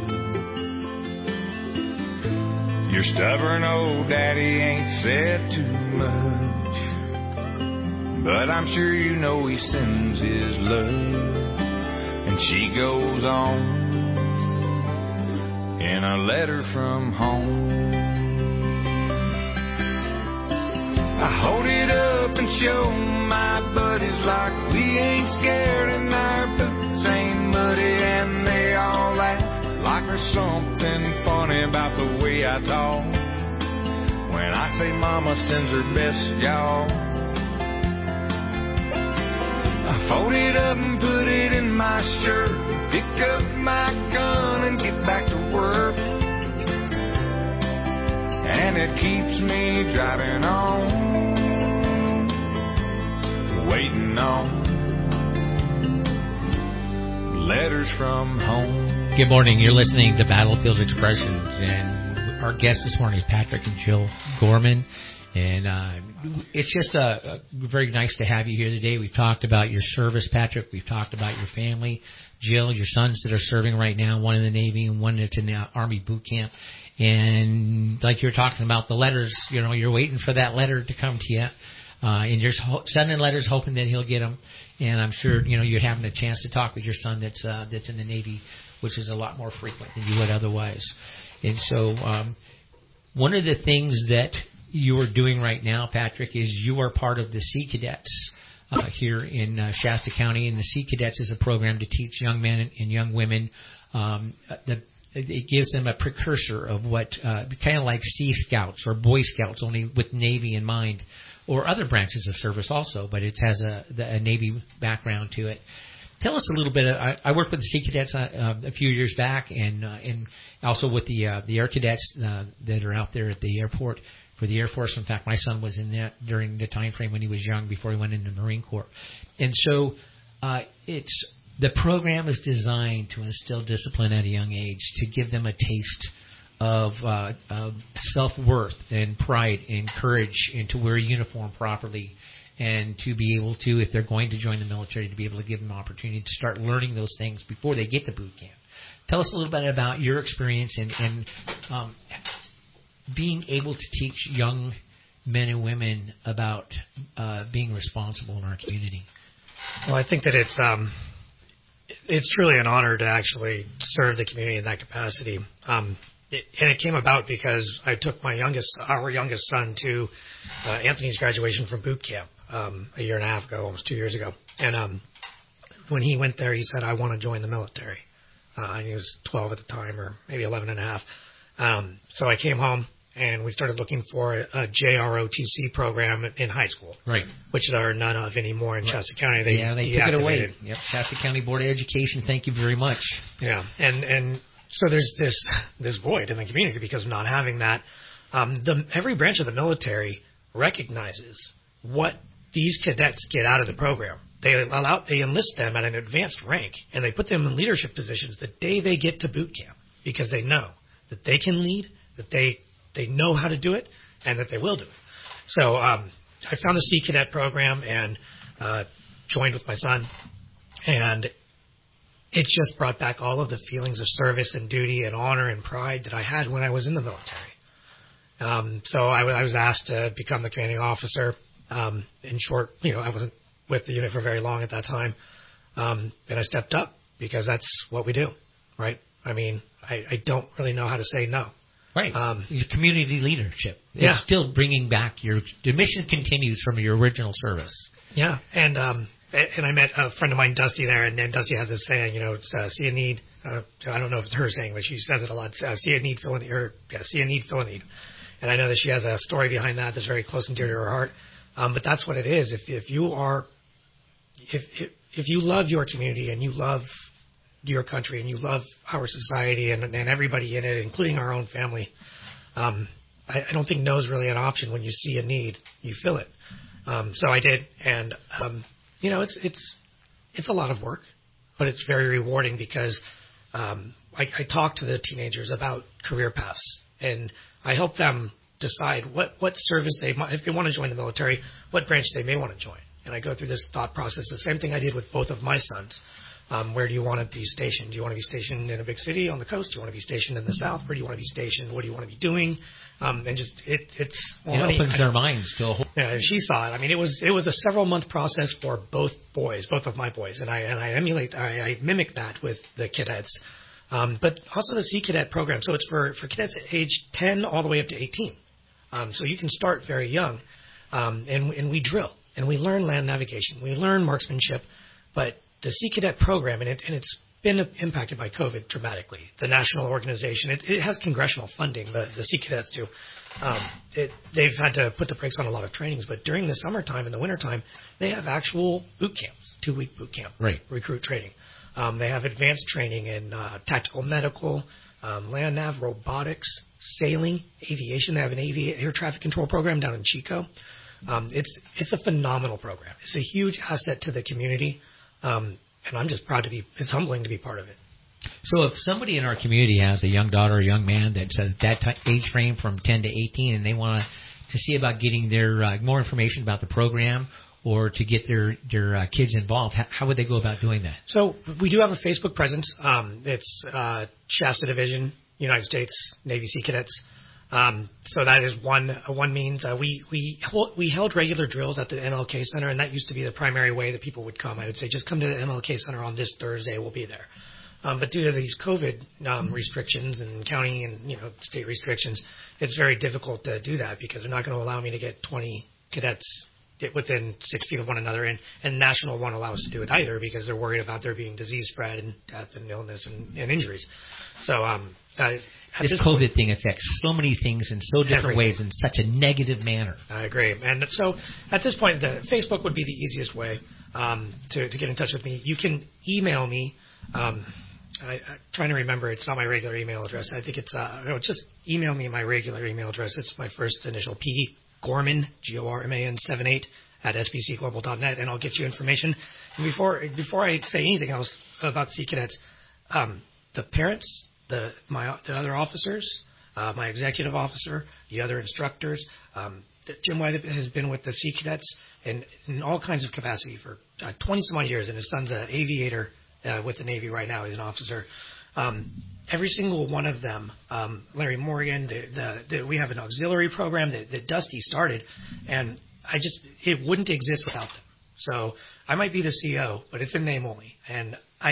Your stubborn old daddy ain't said too much, but I'm sure you know he sends his love. And she goes on in a letter from home. I hold it up and show my buddies like we ain't scared and our boots ain't muddy, and they all laugh like there's something funny about the way I talk when I say mama sends her best, y'all. I fold it up and put it in my shirt, pick up my gun and get back to work. And it keeps me driving on, waiting on letters from home. Good morning. You're listening to Battlefield Expressions, and our guest this morning is Patrick and Jill Gorman. And it's just very nice to have you here today. We've talked about your service, Patrick. We've talked about your family. Jill, your sons that are serving right now, one in the Navy and one that's in the Army boot camp. And like you were talking about the letters, you know, you're waiting for that letter to come to you. And you're sending letters hoping that he'll get them. And I'm sure, you know, you're having a chance to talk with your son that's in the Navy, which is a lot more frequent than you would otherwise. And so one of the things that you are doing right now, Patrick, is you are part of the Sea Cadets here in Shasta County. And the Sea Cadets is a program to teach young men and young women. It gives them a precursor of what kind of like Sea Scouts or Boy Scouts, only with Navy in mind, or other branches of service also, but it has a Navy background to it. Tell us a little bit. I worked with the Sea Cadets a few years back, and also with the Air Cadets that are out there at the airport for the Air Force. In fact, my son was in that during the time frame when he was young, before he went into the Marine Corps. And so the program is designed to instill discipline at a young age, to give them a taste of self-worth and pride and courage, and to wear a uniform properly, and to be able to, if they're going to join the military, to be able to give them an opportunity to start learning those things before they get to boot camp. Tell us a little bit about your experience and being able to teach young men and women about being responsible in our community? Well, I think that it's truly an honor to actually serve the community in that capacity. And it came about because I took our youngest son to Anthony's graduation from boot camp a year and a half ago, almost 2 years ago. And when he went there, he said, "I want to join the military." And he was 12 at the time, or maybe 11 and a half. So I came home, and we started looking for a JROTC program in high school. Right. Which there are none of anymore in Shasta County. They took it away. Yep, Shasta County Board of Education, thank you very much. Yeah, and so there's this void in the community because of not having that. Every branch of the military recognizes what these cadets get out of the program. They enlist them at an advanced rank, and they put them in leadership positions the day they get to boot camp because they know that they can lead, that they know how to do it, and that they will do it. So I found the Sea Cadet program and joined with my son, and it just brought back all of the feelings of service and duty and honor and pride that I had when I was in the military. So I was asked to become the commanding officer. In short, I wasn't with the unit for very long at that time, and I stepped up because that's what we do, right? I mean, I don't really know how to say no. Right. Your community leadership. Yeah. It's still bringing back the mission continues from your original service. Yeah. And I met a friend of mine, Dusty, there, and then Dusty has this saying, see a need. I don't know if it's her saying, but she says it a lot. See a need, fill a need. See a need, fill a need. And I know that she has a story behind that that's very close and dear to her heart. But that's what it is. If you love your community and you love your country and you love our society and everybody in it, including our own family, I don't think no is really an option. When you see a need, you fill it. So I did, and it's a lot of work, but it's very rewarding because I talk to the teenagers about career paths, and I help them decide what service if they want to join the military, what branch they may want to join. And I go through this thought process, the same thing I did with both of my sons. Where do you want to be stationed? Do you want to be stationed in a big city on the coast? Do you want to be stationed in the south? Where do you want to be stationed? What do you want to be doing? And just it opens their minds to a whole. Yeah, she saw it. I mean, it was a several-month process for both of my boys, and I mimic that with the cadets. But also the Sea Cadet program. So it's for cadets age 10 all the way up to 18. So you can start very young, and we drill and we learn land navigation, we learn marksmanship, but the Sea Cadet program, and it's been impacted by COVID dramatically. The national organization, it has congressional funding, the Sea Cadets do. They've had to put the brakes on a lot of trainings, but during the summertime and the wintertime, they have actual boot camps, 2-week boot camp, right. Recruit training. They have advanced training in tactical medical, land nav, robotics, sailing, aviation. They have an air traffic control program down in Chico. It's a phenomenal program. It's a huge asset to the community. And I'm just proud it's humbling to be part of it. So if somebody in our community has a young daughter or young man that's at that age frame from 10 to 18 and they want to see about getting their more information about the program or to get their kids involved, how would they go about doing that? So we do have a Facebook presence. It's Shasta Division, United States Navy Sea Cadets. So that is one means. We held regular drills at the MLK Center, and that used to be the primary way that people would come. I would say, just come to the MLK Center on this Thursday. We'll be there. But due to these COVID restrictions and county and state restrictions, it's very difficult to do that because they're not going to allow me to get 20 cadets within 6 feet of one another, and national won't allow us to do it either because they're worried about there being disease spread and death and illness and injuries. So this COVID thing affects so many things in so different ways in such a negative manner. I agree. And so at this point, Facebook would be the easiest way to get in touch with me. You can email me. I'm trying to remember. It's not my regular email address. I think it's just email me my regular email address. It's my first initial, P. Gorman, Gorman 78 at sbcglobal.net, and I'll get you information. And before I say anything else about Sea Cadets, the parents, the other officers, my executive officer, the other instructors, Jim White has been with the Sea Cadets in all kinds of capacity for 20 some odd years, and his son's an aviator with the Navy right now. He's an officer. Every single one of them, Larry Morgan, we have an auxiliary program that Dusty started, and it wouldn't exist without them. So I might be the CEO, but it's in name only, and I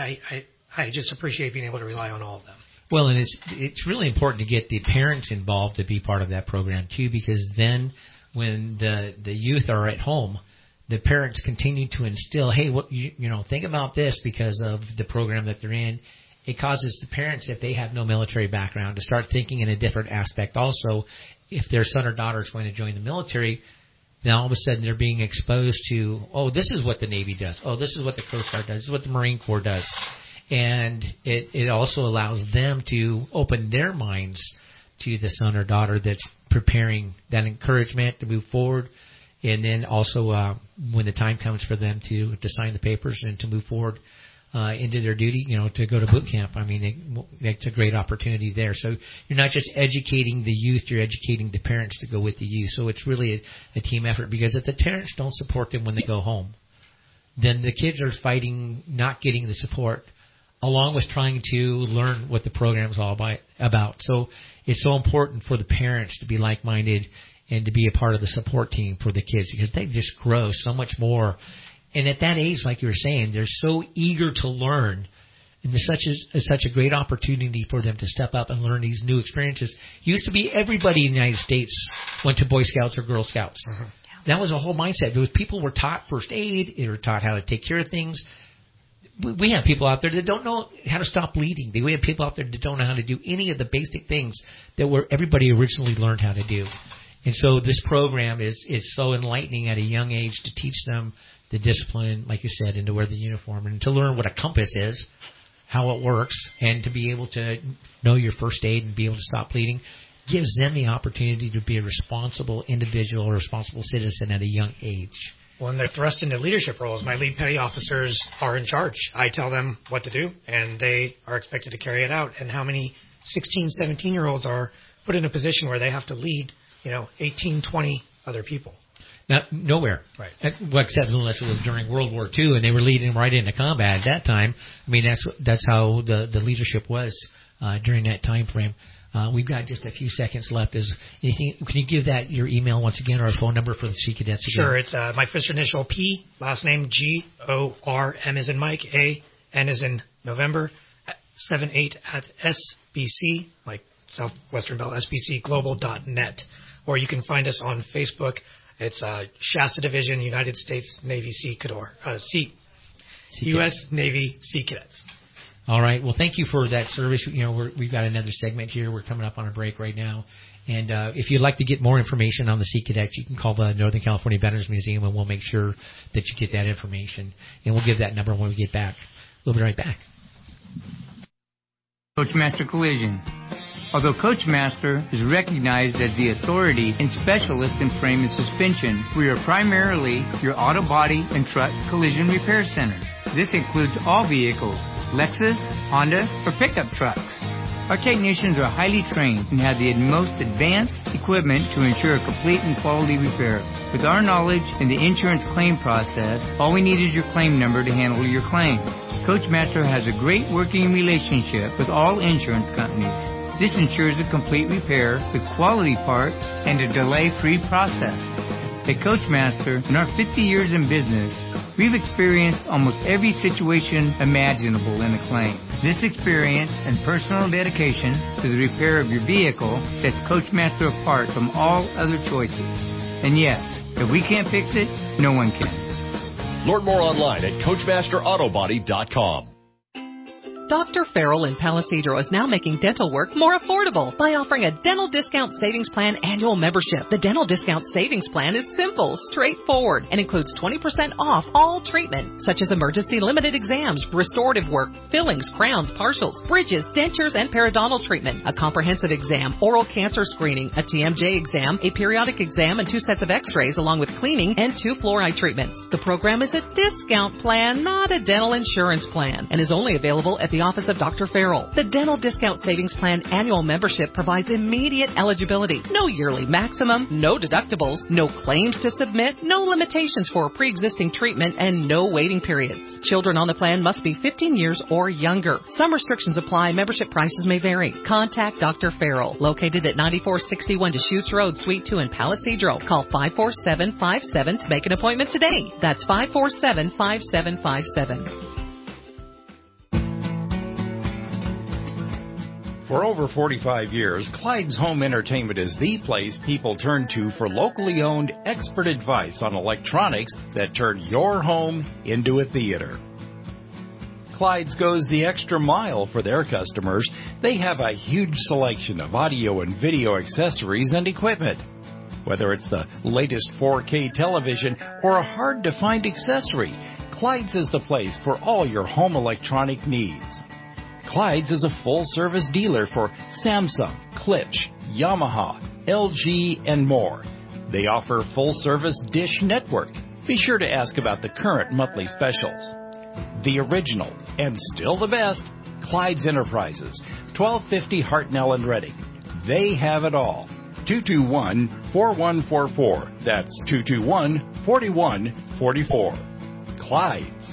just appreciate being able to rely on all of them. Well, and it's really important to get the parents involved to be part of that program too, because then when the youth are at home, the parents continue to instill, hey, what think about this because of the program that they're in. It causes the parents, if they have no military background, to start thinking in a different aspect. Also, if their son or daughter is going to join the military, then all of a sudden they're being exposed to, oh, this is what the Navy does. Oh, this is what the Coast Guard does. This is what the Marine Corps does. And it also allows them to open their minds to the son or daughter that's preparing that encouragement to move forward. And then also when the time comes for them to sign the papers and to move forward into their duty, to go to boot camp. I mean, it's a great opportunity there. So you're not just educating the youth, you're educating the parents to go with the youth. So it's really a team effort, because if the parents don't support them when they go home, then the kids are fighting not getting the support, along with trying to learn what the program is all about. So it's so important for the parents to be like-minded and to be a part of the support team for the kids, because they just grow so much more. And at that age, like you were saying, they're so eager to learn. And there's such a great opportunity for them to step up and learn these new experiences. It used to be everybody in the United States went to Boy Scouts or Girl Scouts. Uh-huh. That was a whole mindset. Because people were taught first aid. They were taught how to take care of things. We have people out there that don't know how to stop bleeding. We have people out there that don't know how to do any of the basic things that everybody originally learned how to do. And so this program is so enlightening at a young age to teach them the discipline, like you said, and to wear the uniform and to learn what a compass is, how it works, and to be able to know your first aid and be able to stop bleeding. Gives them the opportunity to be a responsible individual or responsible citizen at a young age. When they're thrust into leadership roles, my lead petty officers are in charge. I tell them what to do, and they are expected to carry it out. And how many 16, 17-year-olds are put in a position where they have to lead, 18, 20 other people? Nowhere. Right. Well, except unless it was during World War II and they were leading right into combat at that time. I mean, that's how the leadership was during that time frame. We've got just a few seconds left. Can you give that your email once again, or a phone number for the Sea Cadets again? Sure. It's my first initial P, last name G-O-R, M as in Mike, A, N as in November, 78 at SBC, like Southwestern Bell, SBCglobal.net. Or you can find us on Facebook. It's Shasta Division, United States Navy Sea Cador, U.S. Navy Sea Cadets. All right. Well, thank you for that service. We've got another segment here. We're coming up on a break right now. And if you'd like to get more information on the Sea Cadets, you can call the Northern California Veterans Museum, and we'll make sure that you get that information. And we'll give that number when we get back. We'll be right back. Coachmaster Collision. Although Coachmaster is recognized as the authority and specialist in frame and suspension, we are primarily your auto body and truck collision repair center. This includes all vehicles, Lexus, Honda, or pickup trucks. Our technicians are highly trained and have the most advanced equipment to ensure a complete and quality repair. With our knowledge in the insurance claim process, all we need is your claim number to handle your claim. Coachmaster has a great working relationship with all insurance companies. This ensures a complete repair with quality parts and a delay-free process. At Coachmaster, in our 50 years in business, we've experienced almost every situation imaginable in a claim. This experience and personal dedication to the repair of your vehicle sets Coachmaster apart from all other choices. And yes, if we can't fix it, no one can. Learn more online at CoachmasterAutoBody.com. Dr. Farrell in Palisadro is now making dental work more affordable by offering a Dental Discount Savings Plan annual membership. The Dental Discount Savings Plan is simple, straightforward, and includes 20% off all treatment, such as emergency limited exams, restorative work, fillings, crowns, partials, bridges, dentures, and periodontal treatment, a comprehensive exam, oral cancer screening, a TMJ exam, a periodic exam, and 2 sets of x-rays, along with cleaning and 2 fluoride treatments. The program is a discount plan, not a dental insurance plan, and is only available at the office of Dr. Farrell. The Dental Discount Savings Plan annual membership provides immediate eligibility. No yearly maximum, no deductibles, no claims to submit, no limitations for pre-existing treatment, and no waiting periods. Children on the plan must be 15 years or younger. Some restrictions apply. Membership prices may vary. Contact Dr. Farrell, located at 9461 Deschutes Road, Suite 2 in Palisadro. Call 54757 to make an appointment today. That's 547-5757. For over 45 years, Clyde's Home Entertainment is the place people turn to for locally owned expert advice on electronics that turn your home into a theater. Clyde's goes the extra mile for their customers. They have a huge selection of audio and video accessories and equipment. Whether it's the latest 4K television or a hard-to-find accessory, Clyde's is the place for all your home electronic needs. Clyde's is a full-service dealer for Samsung, Klipsch, Yamaha, LG, and more. They offer full-service Dish Network. Be sure to ask about the current monthly specials. The original, and still the best, Clyde's Enterprises, 1250 Hartnell and Reading. They have it all. 221-4144. That's 221-4144. Clyde's.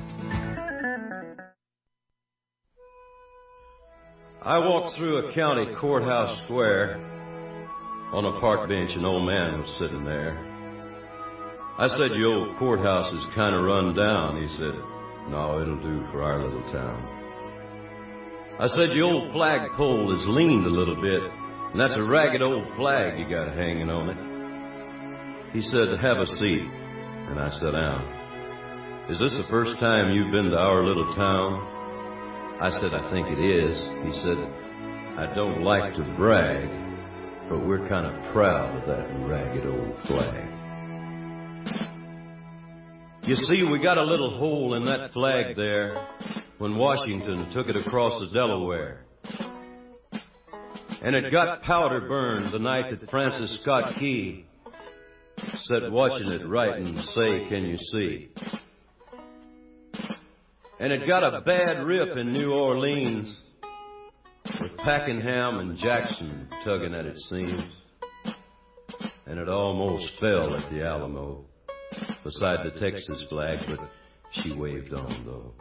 I walked through a county courthouse square. On a park bench, an old man was sitting there. I said, "Your old courthouse is kind of run down." He said, "No, it'll do for our little town." I said, "Your old flagpole is leaned a little bit, and that's a ragged old flag you got hanging on it." He said, "Have a seat." And I sat down. "Is this the first time you've been to our little town?" I said, "I think it is." He said, "I don't like to brag, but we're kind of proud of that ragged old flag. You see, we got a little hole in that flag there when Washington took it across the Delaware. And it got powder burned the night that Francis Scott Key sat watching it write and say, 'Can you see?' And it got a bad rip in New Orleans with Pakenham and Jackson tugging at its seams. And it almost fell at the Alamo beside the Texas flag, but she waved on, though.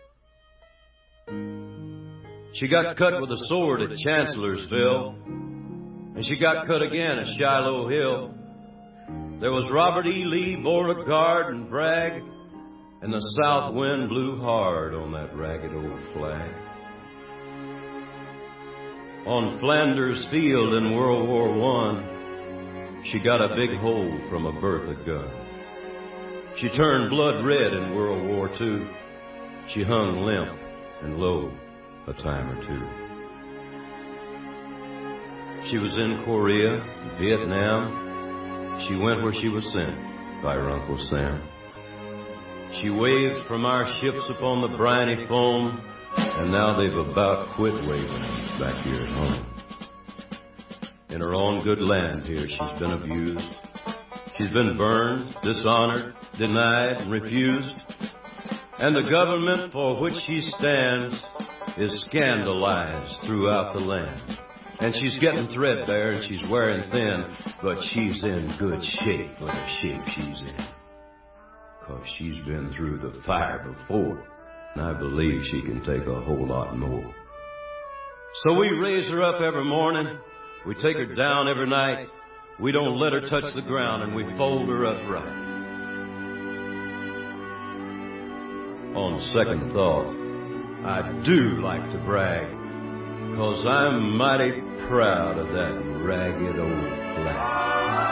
She got cut with a sword at Chancellorsville, and she got cut again at Shiloh Hill. There was Robert E. Lee, Beauregard, and Bragg, and the south wind blew hard on that ragged old flag. On Flanders Field in World War I, she got a big hole from a Bertha gun. She turned blood red in World War II. She hung limp and low a time or two. She was in Korea, Vietnam. She went where she was sent by her Uncle Sam. She waved from our ships upon the briny foam, and now they've about quit waving back here at home. In her own good land here, she's been abused. She's been burned, dishonored, denied, and refused. And the government for which she stands is scandalized throughout the land. And she's getting threadbare and she's wearing thin, but she's in good shape for the shape she's in. 'Cause she's been through the fire before, and I believe she can take a whole lot more. So we raise her up every morning, we take her down every night, we don't let her touch the ground, and we fold her upright. On second thought, I do like to brag, 'cause I'm mighty proud of that ragged old flag.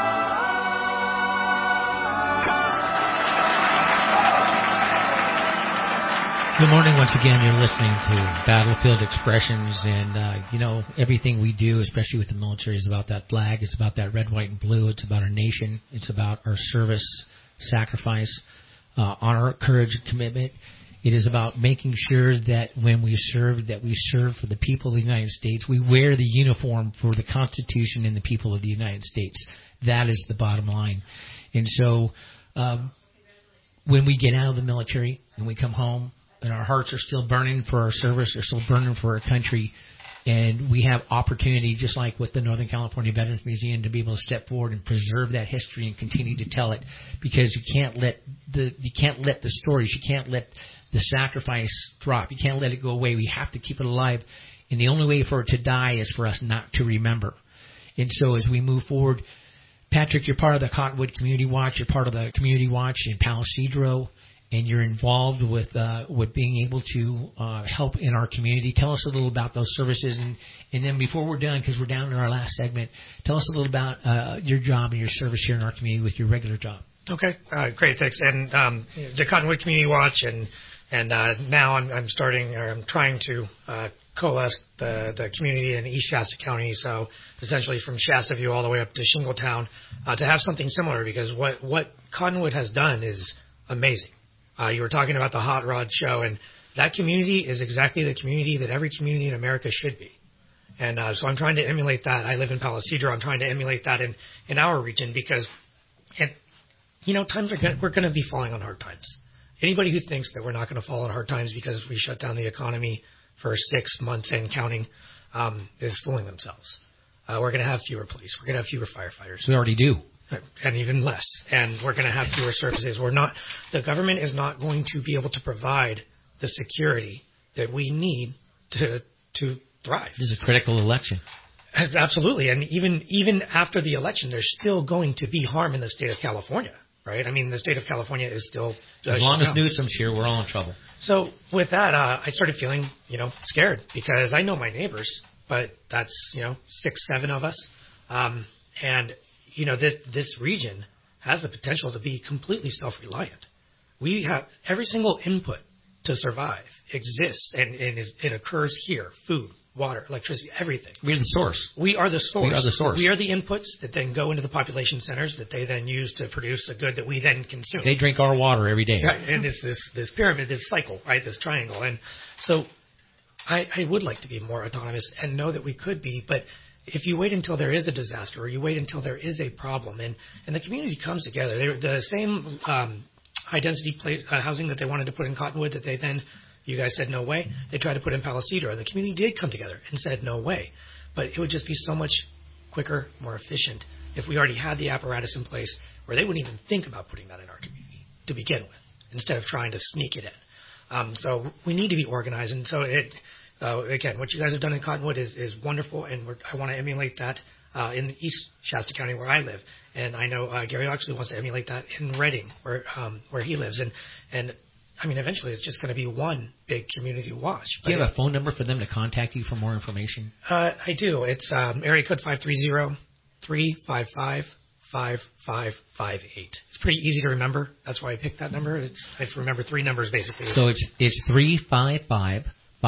Good morning once again. You're listening to Battlefield Expressions, and everything we do, especially with the military, is about that flag. It's about that red, white, and blue. It's about our nation. It's about our service, sacrifice, honor, courage, and commitment. It is about making sure that when we serve, that we serve for the people of the United States. We wear the uniform for the Constitution and the people of the United States. That is the bottom line. And so when we get out of the military and we come home and our hearts are still burning for our service, they're still burning for our country, and we have opportunity, just like with the Northern California Veterans Museum, to be able to step forward and preserve that history and continue to tell it, because you can't let the stories, you can't let the sacrifice drop, you can't let it go away. We have to keep it alive, and the only way for it to die is for us not to remember. And so as we move forward, Patrick, you're part of the Cottonwood Community Watch. You're part of the Community Watch in Palo Cedro, and you're involved with being able to help in our community. Tell us a little about those services, and then before we're done, because we're down to our last segment, tell us a little about your job and your service here in our community with your regular job. Okay, great, thanks. And the Cottonwood Community Watch, and now I'm trying to coalesce the community in East Shasta County, so essentially from Shasta View all the way up to Shingletown, to have something similar, because what Cottonwood has done is amazing. You were talking about the Hot Rod Show, and that community is exactly the community that every community in America should be. And so I'm trying to emulate that. I live in Palo Cedro. I'm trying to emulate that in our region, because, we're going to be falling on hard times. Anybody who thinks that we're not going to fall on hard times because we shut down the economy for 6 months and counting is fooling themselves. We're going to have fewer police. We're going to have fewer firefighters. We already do. And even less. And we're going to have fewer services. The government is not going to be able to provide the security that we need to thrive. This is a critical election. Absolutely. And even after the election, there's still going to be harm in the state of California, right? I mean, the state of California is still... as long as Newsom's here, we're all in trouble. So with that, I started feeling, scared, because I know my neighbors, but that's, 6, 7 of us. This region has the potential to be completely self-reliant. We have every single input to survive exists, and it occurs here: food, water, electricity, everything. We're the source. We are the source. We are the source. We are the inputs that then go into the population centers that they then use to produce a good that we then consume. They drink our water every day. Right, and it's this pyramid, this cycle, right, this triangle. And so I would like to be more autonomous and know that we could be, but if you wait until there is a disaster, or you wait until there is a problem, and the community comes together, the same high-density housing that they wanted to put in Cottonwood that you guys said no way, they tried to put in Palo Cedro, and the community did come together and said no way. But it would just be so much quicker, more efficient, if we already had the apparatus in place where they wouldn't even think about putting that in our community to begin with, instead of trying to sneak it in. So we need to be organized, and so again, what you guys have done in Cottonwood is wonderful, and I want to emulate that in East Shasta County where I live. And I know Gary Oxley wants to emulate that in Redding where he lives. And I mean, eventually it's just going to be one big community watch. Do you have a phone number for them to contact you for more information? I do. It's area code 530-355-5558. It's pretty easy to remember. That's why I picked that number. I remember 3 numbers basically. So it's 355-5558.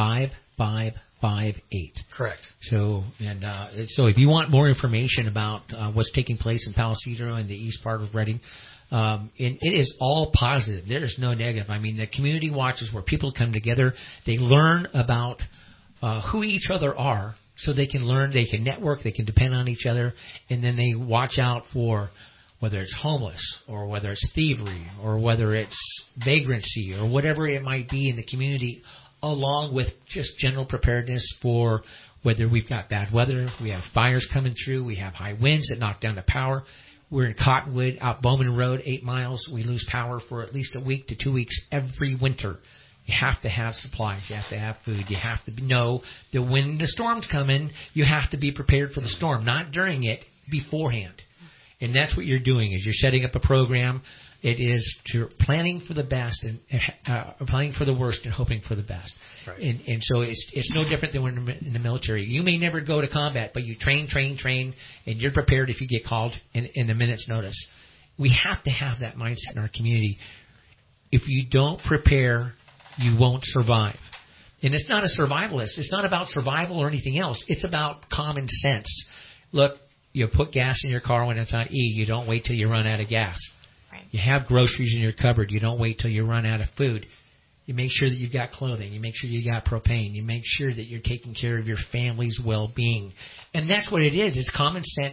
Correct. So if you want more information about what's taking place in Palo Cedro and the east part of Redding, it is all positive. There is no negative. I mean, the community watch is where people come together. They learn about who each other are, so they can learn, they can network, they can depend on each other, and then they watch out for whether it's homeless or whether it's thievery or whether it's vagrancy or whatever it might be in the community, along with just general preparedness for whether we've got bad weather, we have fires coming through, we have high winds that knock down the power. We're in Cottonwood, out Bowman Road, 8 miles. We lose power for at least a week to 2 weeks every winter. You have to have supplies. You have to have food. You have to know that when the storm's coming, you have to be prepared for the storm, not during it, beforehand. And that's what you're doing, is you're setting up a program. It is planning for the best and planning for the worst and hoping for the best. Right. And so it's no different than when in the military. You may never go to combat, but you train, and you're prepared if you get called in a minute's notice. We have to have that mindset in our community. If you don't prepare, you won't survive. And it's not a survivalist. It's not about survival or anything else. It's about common sense. Look, you put gas in your car when it's on E. You don't wait till you run out of gas. You have groceries in your cupboard. You don't wait till you run out of food. You make sure that you've got clothing. You make sure you got propane. You make sure that you're taking care of your family's well-being. And that's what it is. It's common sense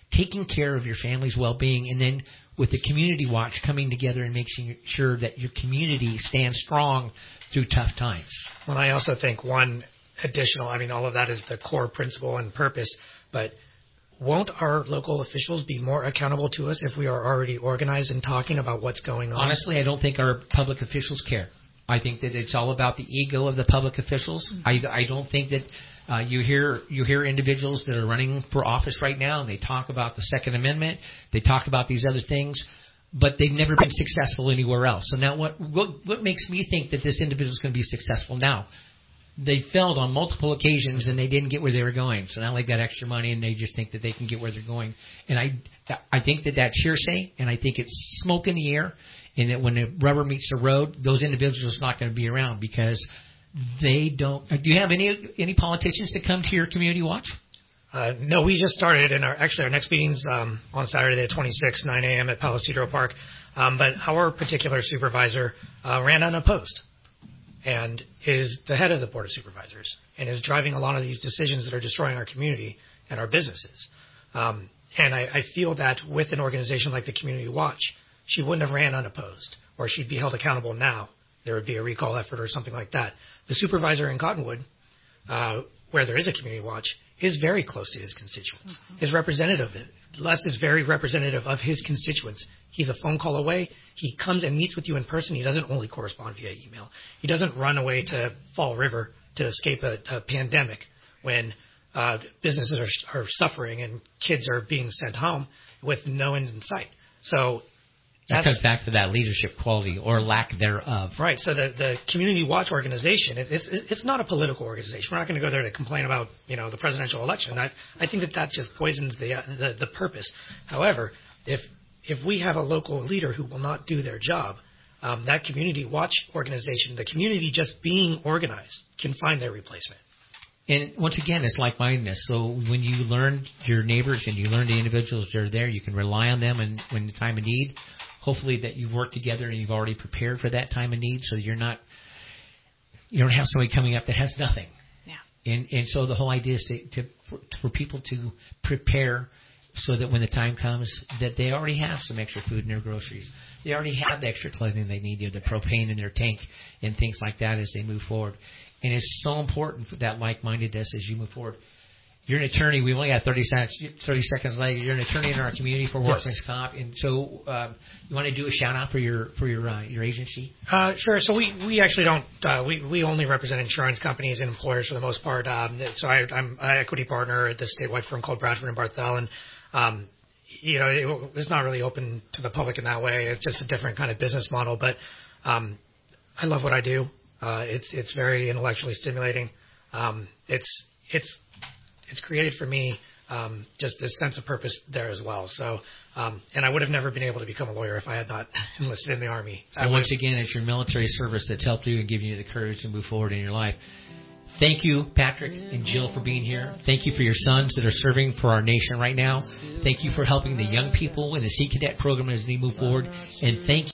taking care of your family's well-being, and then with the Community Watch coming together and making sure that your community stands strong through tough times. Well, I also think one additional, all of that is the core principle and purpose, but won't our local officials be more accountable to us if we are already organized and talking about what's going on? Honestly, I don't think our public officials care. I think that it's all about the ego of the public officials. I don't think that you hear individuals that are running for office right now, and they talk about the Second Amendment, they talk about these other things, but they've never been successful anywhere else. So now what makes me think that this individual is going to be successful now? They failed on multiple occasions, and they didn't get where they were going. So now they've got extra money, and they just think that they can get where they're going. And I think that that's hearsay, and I think it's smoke in the air, and that when the rubber meets the road, those individuals are not going to be around because they don't. Do you have any politicians that come to your Community Watch? No, we just started, and our next meeting's on Saturday the 26th, 9 a.m. at Palo Cedro Park. But our particular supervisor ran unopposed and is the head of the Board of Supervisors and is driving a lot of these decisions that are destroying our community and our businesses. And I feel that with an organization like the Community Watch, she wouldn't have ran unopposed, or she'd be held accountable now. There would be a recall effort or something like that. The supervisor in Cottonwood, where there is a Community Watch, is very close to his constituents. His representative, Les, is very representative of his constituents. He's a phone call away. He comes and meets with you in person. He doesn't only correspond via email. He doesn't run away to Fall River to escape a pandemic when businesses are suffering and kids are being sent home with no end in sight. So that comes back to that leadership quality or lack thereof. Right. So the Community Watch organization, it's not a political organization. We're not going to go there to complain about the presidential election. I think that just poisons the purpose. However, if we have a local leader who will not do their job, that Community Watch organization, the community just being organized, can find their replacement. And once again, it's like-mindedness. So when you learn your neighbors and you learn the individuals that are there, you can rely on them and when the time of need. Hopefully that you've worked together and you've already prepared for that time of need, so you don't have somebody coming up that has nothing. Yeah. And so the whole idea is for people to prepare so that when the time comes that they already have some extra food in their groceries. They already have the extra clothing they need, the propane in their tank and things like that as they move forward. And it's so important for that like-mindedness as you move forward. You're an attorney. We've only got 30 seconds later. You're an attorney in our community for workman's comp, and so you want to do a shout out for your agency? Sure. So we actually don't. We only represent insurance companies and employers for the most part. So I'm an equity partner at this statewide firm called Bradford and Barthel, and it's not really open to the public in that way. It's just a different kind of business model. But I love what I do. It's very intellectually stimulating. It's created for me just this sense of purpose there as well. So, and I would have never been able to become a lawyer if I had not enlisted in the Army. And once again, it's your military service that's helped you and given you the courage to move forward in your life. Thank you, Patrick and Jill, for being here. Thank you for your sons that are serving for our nation right now. Thank you for helping the young people in the Sea Cadet program as they move forward. And thank you.